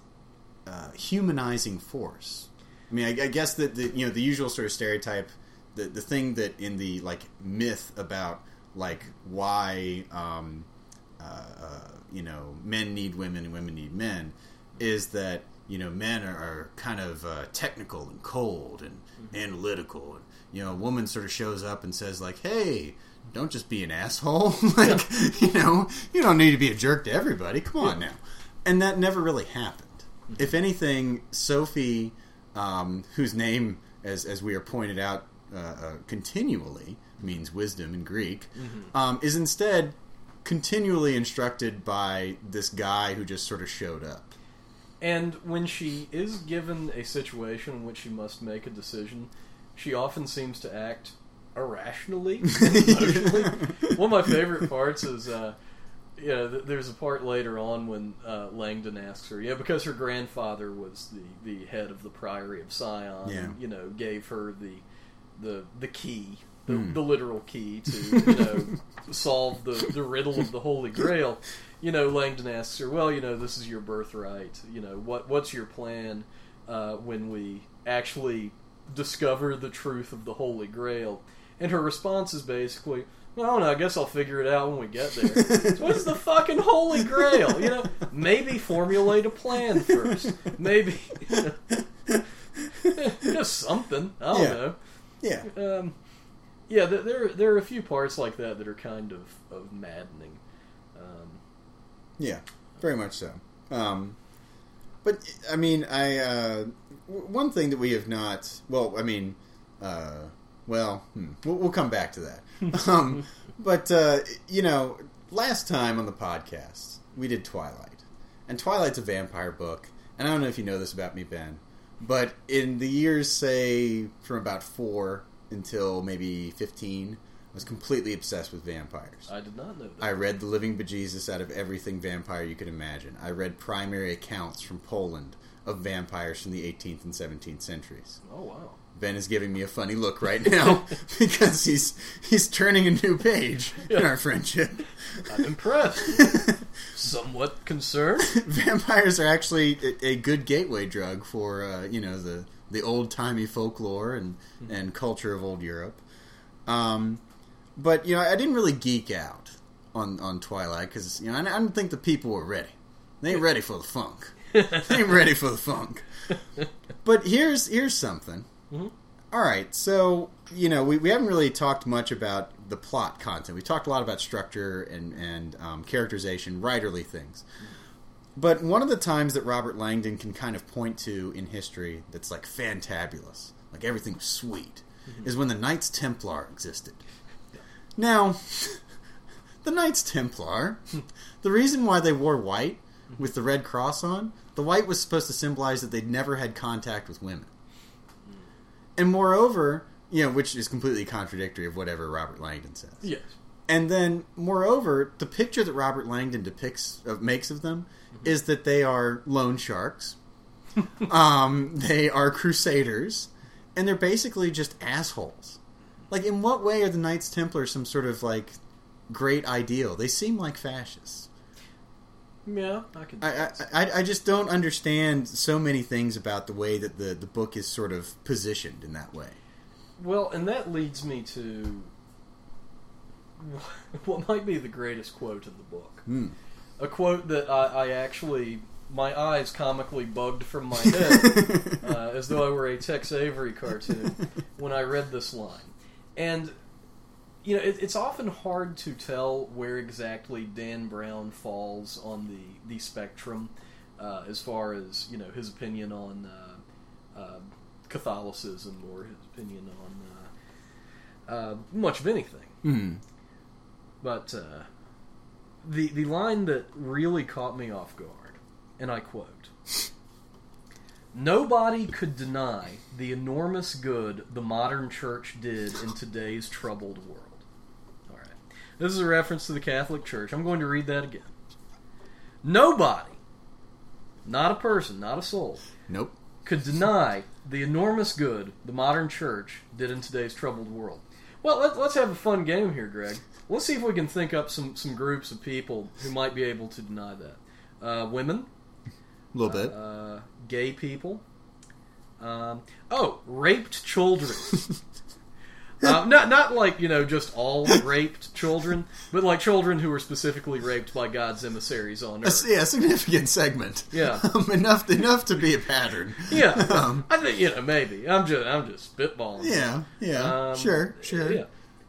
uh, humanizing force. I mean, I, I guess that the you know the usual sort of stereotype, the the thing that in the like myth about like why um, uh, uh, you know men need women and women need men, is that you know men are, are kind of uh, technical and cold and mm-hmm. analytical, and you know a woman sort of shows up and says like, hey, don't just be an asshole. Like, you know, you don't need to be a jerk to everybody. Come on now. And that never really happened. Mm-hmm. If anything, Sophie, um, whose name, as as we are pointed out uh, uh, continually, means wisdom in Greek, mm-hmm. um, is instead continually instructed by this guy who just sort of showed up. And when she is given a situation in which she must make a decision, she often seems to act irrationally, emotionally. One of my favorite parts is, uh, yeah, th- there's a part later on when uh, Langdon asks her, yeah, because her grandfather was the, the head of the Priory of Sion, yeah. and, you know, gave her the the the key, the, mm. the literal key to, you know, solve the, the riddle of the Holy Grail. You know, Langdon asks her, well, you know, this is your birthright. You know, what what's your plan uh, when we actually discover the truth of the Holy Grail? And her response is basically, well, I don't know, I guess I'll figure it out when we get there. So what is the fucking Holy Grail? You know, maybe formulate a plan first. Maybe, you know, just something. I don't yeah. know. Yeah. Um, yeah, there, there are a few parts like that that are kind of, of maddening. Um, yeah, very much so. Um, but, I mean, I, uh, one thing that we have not, well, I mean, uh, Well, hmm, we'll, we'll come back to that. Um, but, uh, you know, last time on the podcast, we did Twilight. And Twilight's a vampire book. And I don't know if you know this about me, Ben. But in the years, say, from about four until maybe fifteen, I was completely obsessed with vampires. I did not know that. I read the living bejesus out of everything vampire you could imagine. I read primary accounts from Poland of vampires from the eighteenth and seventeenth centuries. Oh, wow. Ben is giving me a funny look right now because he's he's turning a new page yeah. in our friendship. I'm impressed. Somewhat concerned. Vampires are actually a, a good gateway drug for uh, you know the the old timey folklore and mm-hmm. and culture of old Europe. Um, but you know I didn't really geek out on on Twilight because you know I, I don't think the people were ready. They ain't ready for the funk. They ain't ready for the funk. But here's here's something. Mm-hmm. All right, so, you know, we, we haven't really talked much about the plot content. We talked a lot about structure and, and um, characterization, writerly things. But one of the times that Robert Langdon can kind of point to in history that's, like, fantabulous, like everything was sweet, mm-hmm. is when the Knights Templar existed. Now, the Knights Templar, the reason why they wore white with the red cross on, the white was supposed to symbolize that they'd never had contact with women. And moreover, you know, which is completely contradictory of whatever Robert Langdon says. Yes. And then, moreover, the picture that Robert Langdon depicts, uh, makes of them, mm-hmm. is that they are loan sharks. um, they are crusaders. And they're basically just assholes. Like, in what way are the Knights Templar some sort of, like, great ideal? They seem like fascists. Yeah, I can. I, I I just don't understand so many things about the way that the, the book is sort of positioned in that way. Well, and that leads me to what might be the greatest quote in the book. Mm. a quote that I, I actually, my eyes comically bugged from my head, uh, as though I were a Tex Avery cartoon, when I read this line. And, you know, it, it's often hard to tell where exactly Dan Brown falls on the, the spectrum, uh, as far as, you know, his opinion on uh, uh, Catholicism or his opinion on uh, uh, much of anything. Mm. But uh, the the line that really caught me off guard, and I quote, "Nobody could deny the enormous good the modern church did in today's troubled world." All right. This is a reference to the Catholic Church. I'm going to read that again. Nobody, not a person, not a soul, Nope. could deny the enormous good the modern church did in today's troubled world. Well, let, let's have a fun game here, Greg. Let's see if we can think up some, some groups of people who might be able to deny that. Uh, women. A little bit. Uh, gay people. Um, oh, raped children. uh, not not like, you know, just all raped children, but like children who were specifically raped by God's emissaries on A, Earth. yeah, a significant segment. Yeah. Um, enough enough to be a pattern. Yeah, um, I think, you know, maybe. I'm just I'm just spitballing. yeah, yeah. Um, sure, sure. Yeah.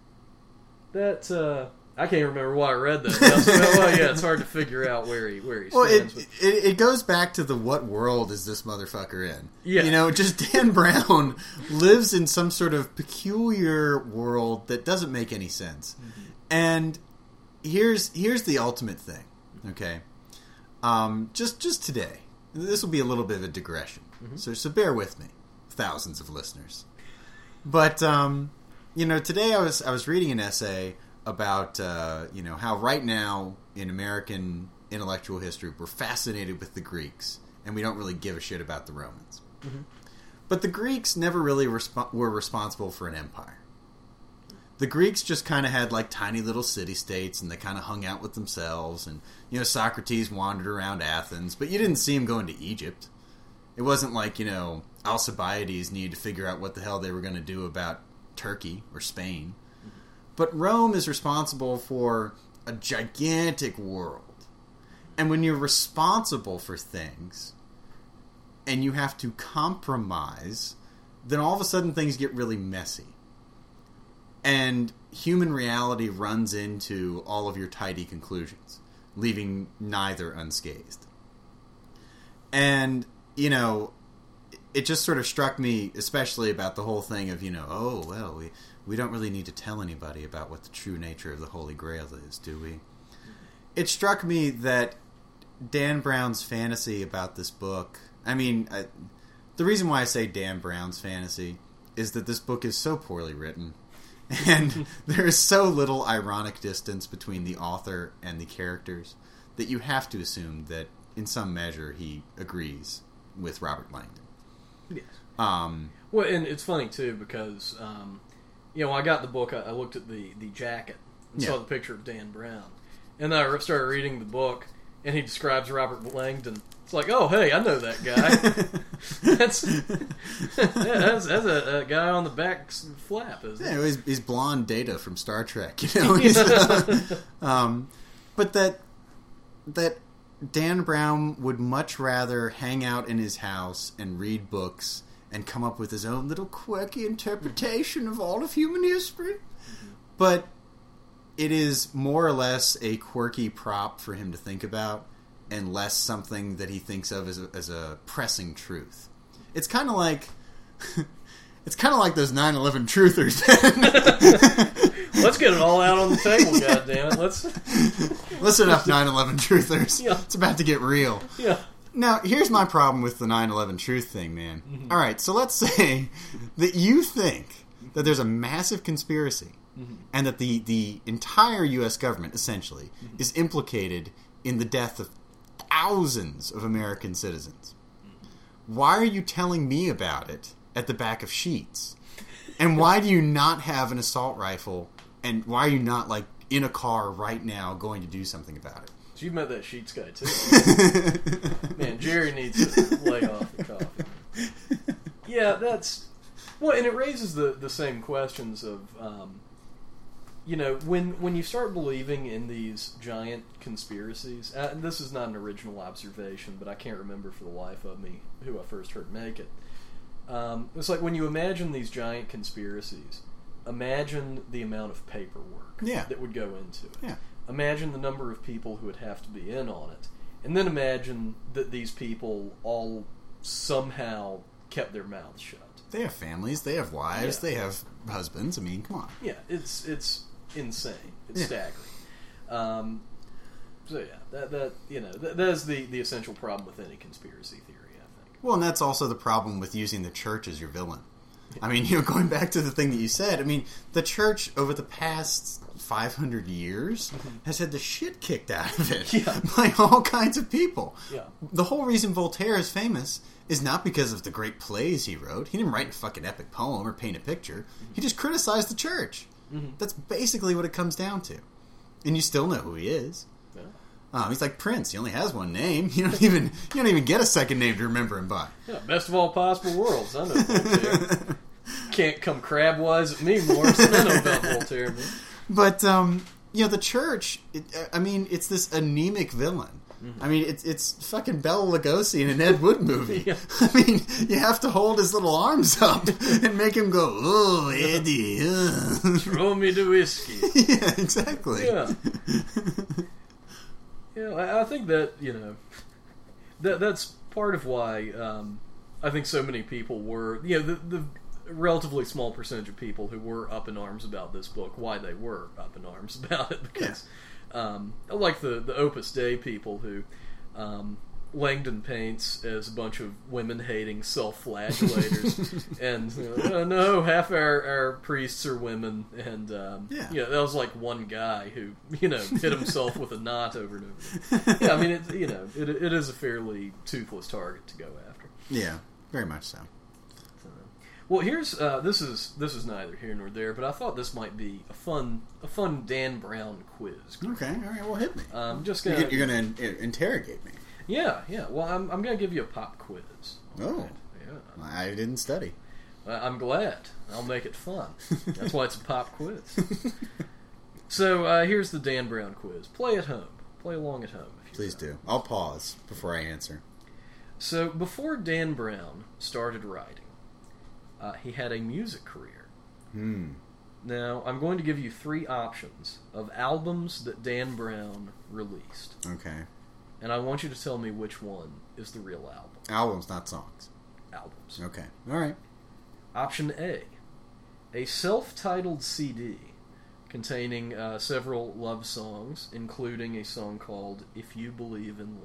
That uh, I can't remember why I read that. Now, so, well, yeah, it's hard to figure out where he where he Well, stands. it, with, it it goes back to the what world is this motherfucker in? Yeah. You know, just Dan Brown lives in some sort of peculiar world that doesn't make any sense. Mm-hmm. And here's here's the ultimate thing, okay? Um, just just today, this will be a little bit of a digression, mm-hmm. so so bear with me, thousands of listeners. But um, you know, today I was I was reading an essay about uh, you know how right now in American intellectual history we're fascinated with the Greeks and we don't really give a shit about the Romans. Mm-hmm. But the Greeks never really resp- were responsible for an empire. The Greeks just kind of had like tiny little city-states and they kind of hung out with themselves. And, you know, Socrates wandered around Athens, but you didn't see him going to Egypt. It wasn't like, you know, Alcibiades needed to figure out what the hell they were going to do about Turkey or Spain. But Rome is responsible for a gigantic world. And when you're responsible for things and you have to compromise, then all of a sudden things get really messy. And human reality runs into all of your tidy conclusions, leaving neither unscathed. And, you know, it just sort of struck me, especially about the whole thing of, you know, oh, well, we, we don't really need to tell anybody about what the true nature of the Holy Grail is, do we? It struck me that Dan Brown's fantasy about this book, I mean, I, the reason why I say Dan Brown's fantasy is that this book is so poorly written. And there is so little ironic distance between the author and the characters that you have to assume that, in some measure, he agrees with Robert Langdon. yes. Um, Well, and it's funny, too, because, um, you know, when I got the book, I, I looked at the, the jacket and Yeah. saw the picture of Dan Brown. And then I started reading the book, and he describes Robert Langdon. It's like, oh, hey, I know that guy. that's yeah, that's, that's a, a guy on the back flap, isn't yeah, it? he's, he's blonde Data from Star Trek, you know. He's, uh, um, but that that Dan Brown would much rather hang out in his house and read books and come up with his own little quirky interpretation of all of human history. Mm-hmm. But it is more or less a quirky prop for him to think about, and less something that he thinks of as a, as a pressing truth. It's kind of like it's kind of like those nine eleven truthers. Let's get it all out on the table, goddammit. Let's listen up, nine eleven truthers. Yeah. It's about to get real. yeah. Now, here's my problem with the nine eleven truth thing, man. Mm-hmm. All right, so let's say that you think that there's a massive conspiracy, mm-hmm. and that the the entire U S government essentially mm-hmm. is implicated in the death of thousands of American citizens. Why are you telling me about it at the back of Sheets? And why do you not have an assault rifle? And why are you not, like, in a car right now going to do something about it? So you've met that Sheets guy, too. Man, Jerry needs to lay off the coffee. Yeah, that's... Well, and it raises the, the same questions of... Um, you know, when when you start believing in these giant conspiracies, uh, and this is not an original observation, but I can't remember for the life of me who I first heard make it. Um, it's like when you imagine these giant conspiracies, imagine the amount of paperwork Yeah. that would go into it. Yeah. Imagine the number of people who would have to be in on it. And then imagine that these people all somehow kept their mouths shut. They have families, they have wives, Yeah. they have husbands. I mean, come on. Yeah, it's it's insane. It's Yeah. staggering. Um, so yeah, that that you know that, that is the, the essential problem with any conspiracy theory, I think. Well, and that's also the problem with using the church as your villain. I mean, you know, going back to the thing that you said, I mean, the church over the past five hundred years has had the shit kicked out of it Yeah. by all kinds of people. Yeah. The whole reason Voltaire is famous is not because of the great plays he wrote. He didn't write a fucking epic poem or paint a picture. He just criticized the church. Mm-hmm. That's basically what it comes down to. And you still know who he is. Yeah. Oh, he's like Prince. He only has one name. You don't even you don't even get a second name to remember him by. Yeah, best of all possible worlds. I know Voltaire. Can't come crabwise at me, Morrison. I know about Voltaire, man. But um, you know, the church. It, I mean, it's this anemic villain. Mm-hmm. I mean, it's it's fucking Bela Lugosi in an Ed Wood movie. Yeah. I mean, you have to hold his little arms up and make him go, "Oh, Eddie." Uh. Throw me the whiskey. Yeah, exactly. Yeah. Yeah, I, I think that, you know, that that's part of why um, I think so many people were, you know, the, the relatively small percentage of people who were up in arms about this book, why they were up in arms about it, because um, like the, the Opus Dei people who um, Langdon paints as a bunch of women-hating self-flagellators, and you know, oh, no, half our, our priests are women, and um, Yeah. you know, that was like one guy who, you know, hit himself with a knot over and over again. Yeah, I mean, it, you know, it, it is a fairly toothless target to go after. Yeah, very much so. Well, here's uh, this is this is neither here nor there, but I thought this might be a fun a fun Dan Brown quiz. Okay, all right, well, hit me. Um, just You're gonna, gonna- You're going to interrogate me. yeah, yeah. Well, I'm I'm gonna give you a pop quiz. Oh, Yeah, I didn't study. Uh, I'm glad. I'll make it fun. That's why it's a pop quiz. So uh, here's the Dan Brown quiz. Play at home. Play along at home. If you Please do. I'll pause before I answer. So before Dan Brown started writing, uh, he had a music career. Hmm. Now, I'm going to give you three options of albums that Dan Brown released. Okay. And I want you to tell me which one is the real album. Albums, not songs. Albums. Okay. All right. Option A, a self-titled C D containing uh, several love songs, including a song called If You Believe in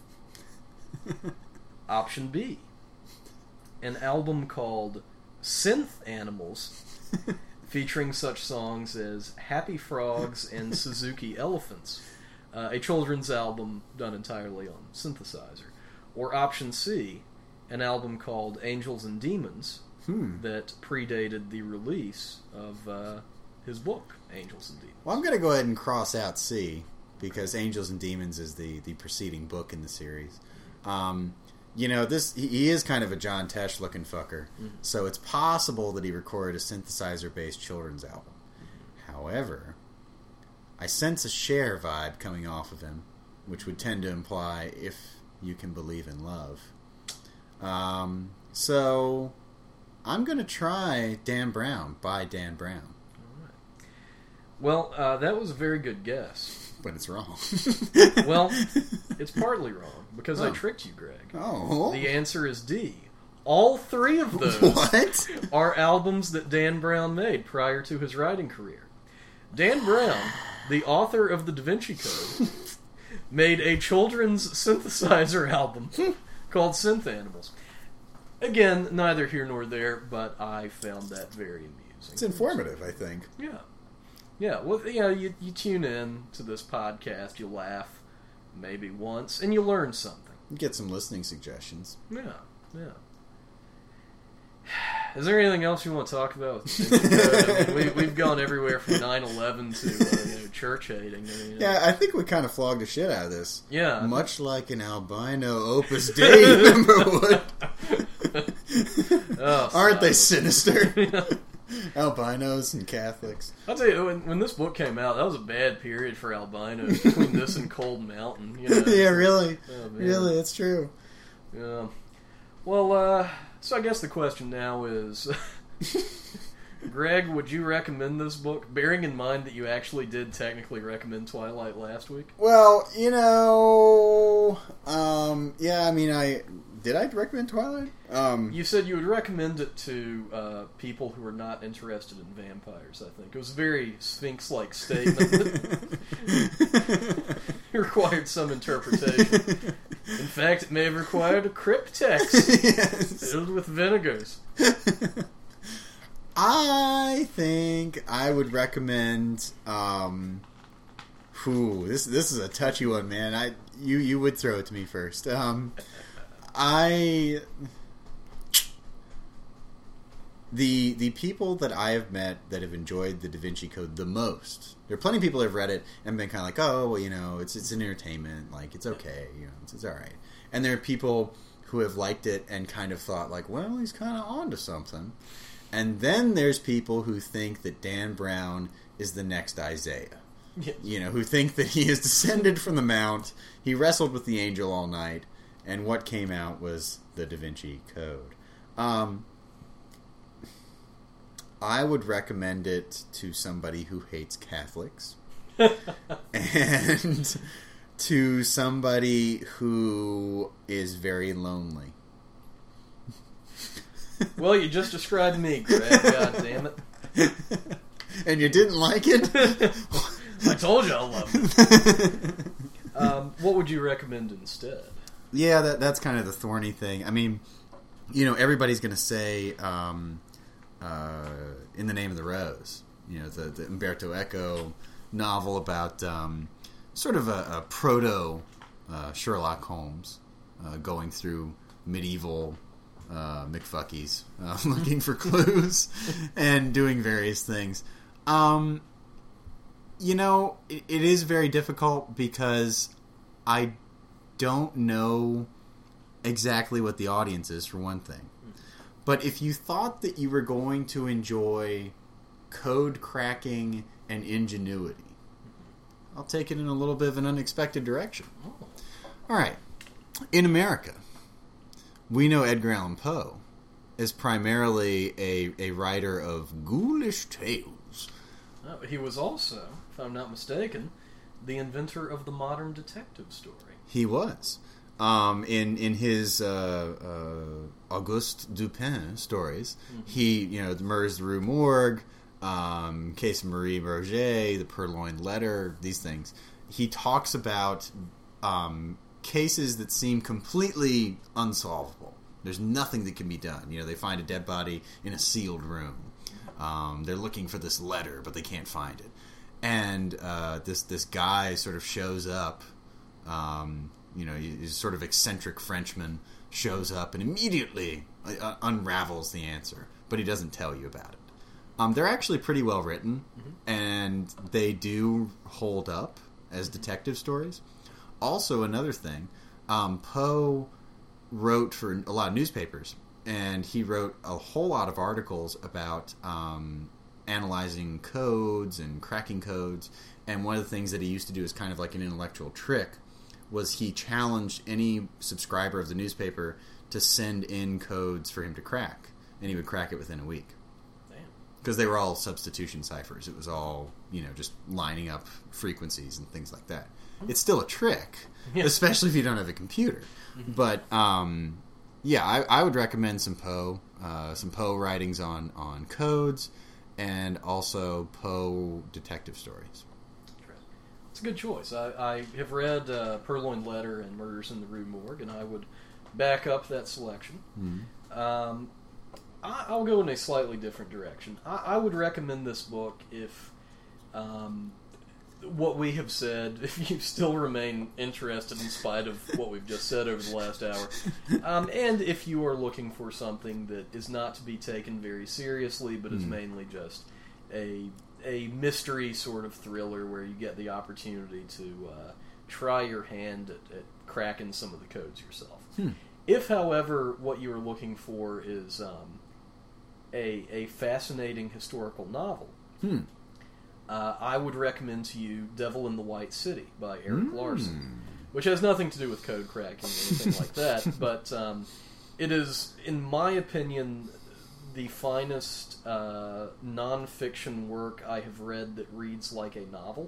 Love. Option B, an album called Synth Animals, featuring such songs as Happy Frogs and Suzuki Elephants, uh, a children's album done entirely on synthesizer. Or option C, an album called Angels and Demons, Hmm. that predated the release of uh, his book, Angels and Demons. Well, I'm going to go ahead and cross out C, because Angels and Demons is the, the preceding book in the series. Um, you know, this he, he is kind of a John Tesh looking fucker, mm-hmm. so it's possible that he recorded a synthesizer-based children's album. Mm-hmm. However, I sense a Cher vibe coming off of him, which would tend to imply If You Can Believe in Love. Um, so I'm going to try Dan Brown by Dan Brown. Well, uh, that was a very good guess. But it's wrong. Well, it's partly wrong, because oh. I tricked you, Greg. Oh. The answer is D. All three of those what? are albums that Dan Brown made prior to his writing career. Dan Brown, the author of the Da Vinci Code, made a children's synthesizer album called Synth Animals. Again, neither here nor there, but I found that very amusing. It's informative, I think. Yeah. Yeah, well, you know, you, you tune in to this podcast, you laugh maybe once, and you learn something. Get some listening suggestions. Yeah, yeah. Is there anything else you want to talk about? I mean, we, we've gone everywhere from nine eleven to uh, you know, church hating. I mean, you know. Yeah, I think we kind of flogged the shit out of this. Yeah. Much like an albino Opus Dei member would. Oh, Aren't they stop. sinister? Yeah. Albinos and Catholics. I'll tell you, when, when this book came out, that was a bad period for albinos between this and Cold Mountain. You know? Yeah, really. Oh, man. Really, it's true. Yeah. Well, uh, so I guess the question now is, Greg, would you recommend this book, bearing in mind that you actually did technically recommend Twilight last week? Well, you know, um, yeah, I mean, I did I recommend Twilight? Um, You said you would recommend it to uh, people who are not interested in vampires, I think. It was a very Sphinx-like statement that required some interpretation. In fact, it may have required a cryptex Yes. filled with vinegars. I think I would recommend. Um, whew, this this is a touchy one, man. I you you would throw it to me first. Um, I the the people that I have met that have enjoyed the Da Vinci Code the most. There are plenty of people that have read it and been kind of like, oh, well, you know, it's it's an entertainment, like it's okay, you know, it's, it's all right. And there are people who have liked it and kind of thought like, well, he's kind of onto something. And then there's people who think that Dan Brown is the next Isaiah. Yes. You know, who think that he is descended from the mount, he wrestled with the angel all night, and what came out was the Da Vinci Code. Um, I would recommend it to somebody who hates Catholics. And to somebody who is very lonely. Well, you just described me, Greg. God damn it. And you didn't like it? I told you I loved it. Um, what would you recommend instead? Yeah, that that's kind of the thorny thing. I mean, you know, everybody's going to say um, uh, In the Name of the Rose, you know, the, the Umberto Eco novel about um, sort of a, a proto uh, Sherlock Holmes uh, going through medieval uh, McFuckies, uh, looking for clues and doing various things. Um, you know, it, it is very difficult because I don't know exactly what the audience is, for one thing. But if you thought that you were going to enjoy code cracking and ingenuity, I'll take it in a little bit of an unexpected direction. Oh. All right. In America, we know Edgar Allan Poe is primarily a, a writer of ghoulish tales. Oh, he was also, if I'm not mistaken, the inventor of the modern detective story. He was. Um, in in his uh, uh, Auguste Dupin stories, mm-hmm. he, you know, the Murders in the Rue Morgue, um, Case of Marie Roget, the Purloined Letter, these things. He talks about um, cases that seem completely unsolvable. There's nothing that can be done. You know, they find a dead body in a sealed room. Um, they're looking for this letter, but they can't find it. And uh, this this guy sort of shows up. Um, you know, he's a sort of eccentric Frenchman, shows up and immediately uh, unravels the answer, but he doesn't tell you about it. Um, they're actually pretty well written, mm-hmm. and they do hold up as detective stories. Also, another thing, um, Poe wrote for a lot of newspapers, and he wrote a whole lot of articles about um, analyzing codes and cracking codes. And one of the things that he used to do as kind of like an intellectual trick was he challenged any subscriber of the newspaper to send in codes for him to crack, and he would crack it within a week. Because they were all substitution ciphers. It was all, you know, just lining up frequencies and things like that. It's still a trick, yeah. Especially if you don't have a computer. Mm-hmm. But, um, yeah, I, I would recommend some Poe, uh, some Poe writings on, on codes, and also Poe detective stories. It's a good choice. I, I have read uh, Purloined Letter and Murders in the Rue Morgue, and I would back up that selection. Mm-hmm. Um, I, I'll go in a slightly different direction. I, I would recommend this book if um, what we have said, if you still remain interested in spite of what we've just said over the last hour, um, and if you are looking for something that is not to be taken very seriously, but mm-hmm. is mainly just a a mystery sort of thriller where you get the opportunity to uh, try your hand at, at cracking some of the codes yourself. Hmm. If, however, what you are looking for is um, a, a fascinating historical novel, Hmm. uh, I would recommend to you Devil in the White City by Eric Mm. Larson, which has nothing to do with code cracking or anything like that, but um, it is, in my opinion, the finest uh, non-fiction work I have read that reads like a novel.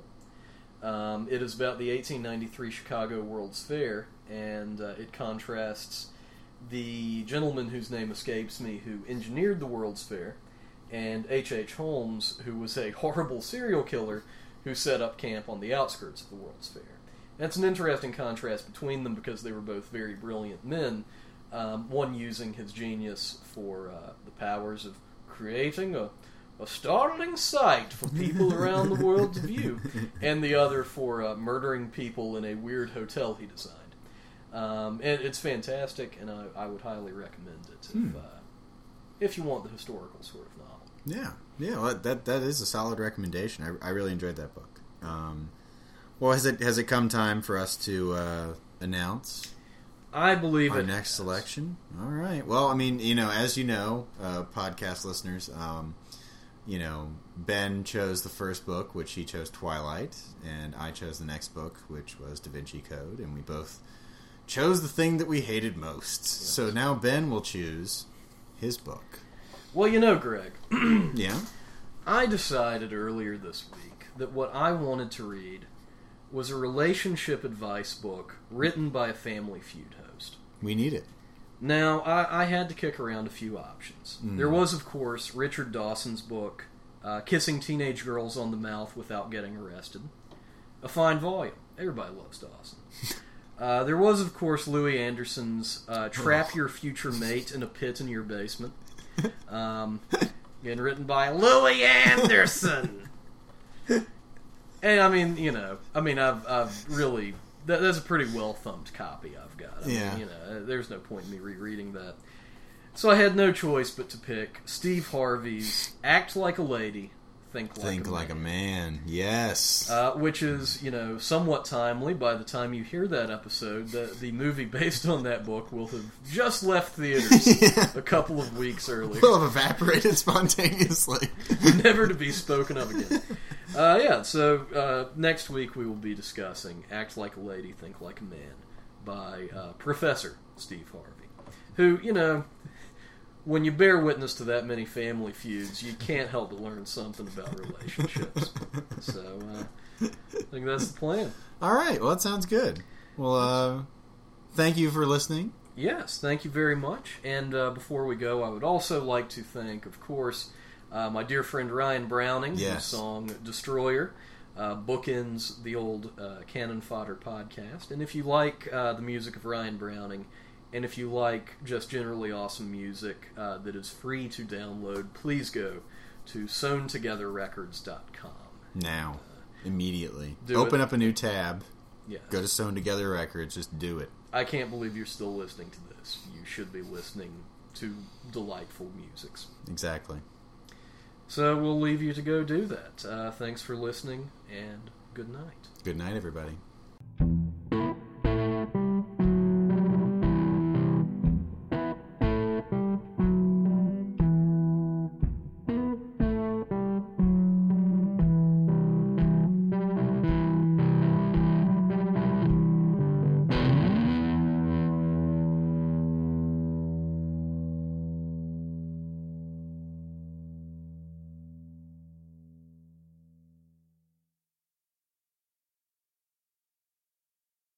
Um, it is about the eighteen ninety-three Chicago World's Fair, and uh, it contrasts the gentleman whose name escapes me who engineered the World's Fair and H H. Holmes, who was a horrible serial killer who set up camp on the outskirts of the World's Fair. And it's an interesting contrast between them because they were both very brilliant men, um, one using his genius for uh, the powers of creating a, a startling sight for people around the world to view, and the other for uh, murdering people in a weird hotel he designed. Um, and it's fantastic, and I, I would highly recommend it if, Hmm. uh, if you want the historical sort of novel. Yeah, yeah, well, that that is a solid recommendation. I, I really enjoyed that book. Um, well, has it has it come time for us to uh, announce I believe our it next has. selection? All right. Well, I mean, you know, as you know, uh, podcast listeners, um, you know, Ben chose the first book, which he chose Twilight, and I chose the next book, which was Da Vinci Code, and we both chose the thing that we hated most. Yes. So now Ben will choose his book. Well, you know, Greg, Yeah? I decided earlier this week that what I wanted to read was a relationship advice book written by a Family Feud host. We need it. Now, I, I had to kick around a few options. Mm. There was, of course, Richard Dawson's book, uh, Kissing Teenage Girls on the Mouth Without Getting Arrested. A fine volume. Everybody loves Dawson. Uh, there was, of course, Louis Anderson's uh, Trap Your Future Mate in a Pit in Your Basement. Um, again, written by Louis Anderson. And, I mean, you know, I mean, I've, I've really... That, that's a pretty well-thumbed copy I've got. I Yeah. mean, you know, there's no point in me rereading that. So I had no choice but to pick Steve Harvey's Act Like a Lady, Think Like Think a like a Man. man. Yes. Uh, which is, you know, somewhat timely. By the time you hear that episode, the, the movie based on that book will have just left theaters Yeah. a couple of weeks earlier. Will have evaporated spontaneously. Never to be spoken of again. Uh, yeah, so uh, next week we will be discussing Act Like a Lady, Think Like a Man by uh, Professor Steve Harvey, who, you know, when you bear witness to that many Family Feuds, you can't help but learn something about relationships. So uh, I think that's the plan. All right. Well, that sounds good. Well, uh, thank you for listening. Yes, thank you very much. And uh, before we go, I would also like to thank, of course, uh, my dear friend Ryan Browning, Yes. whose song Destroyer uh, bookends the old uh, Cannon Fodder podcast. And if you like uh, the music of Ryan Browning, and if you like just generally awesome music uh, that is free to download, please go to sewn together records dot com. Now. Immediately. Do Open it. up a new tab. Yes. Go to Sewn Together Records. Just do it. I can't believe you're still listening to this. You should be listening to delightful musics. Exactly. So we'll leave you to go do that. Uh, thanks for listening, and good night. Good night, everybody.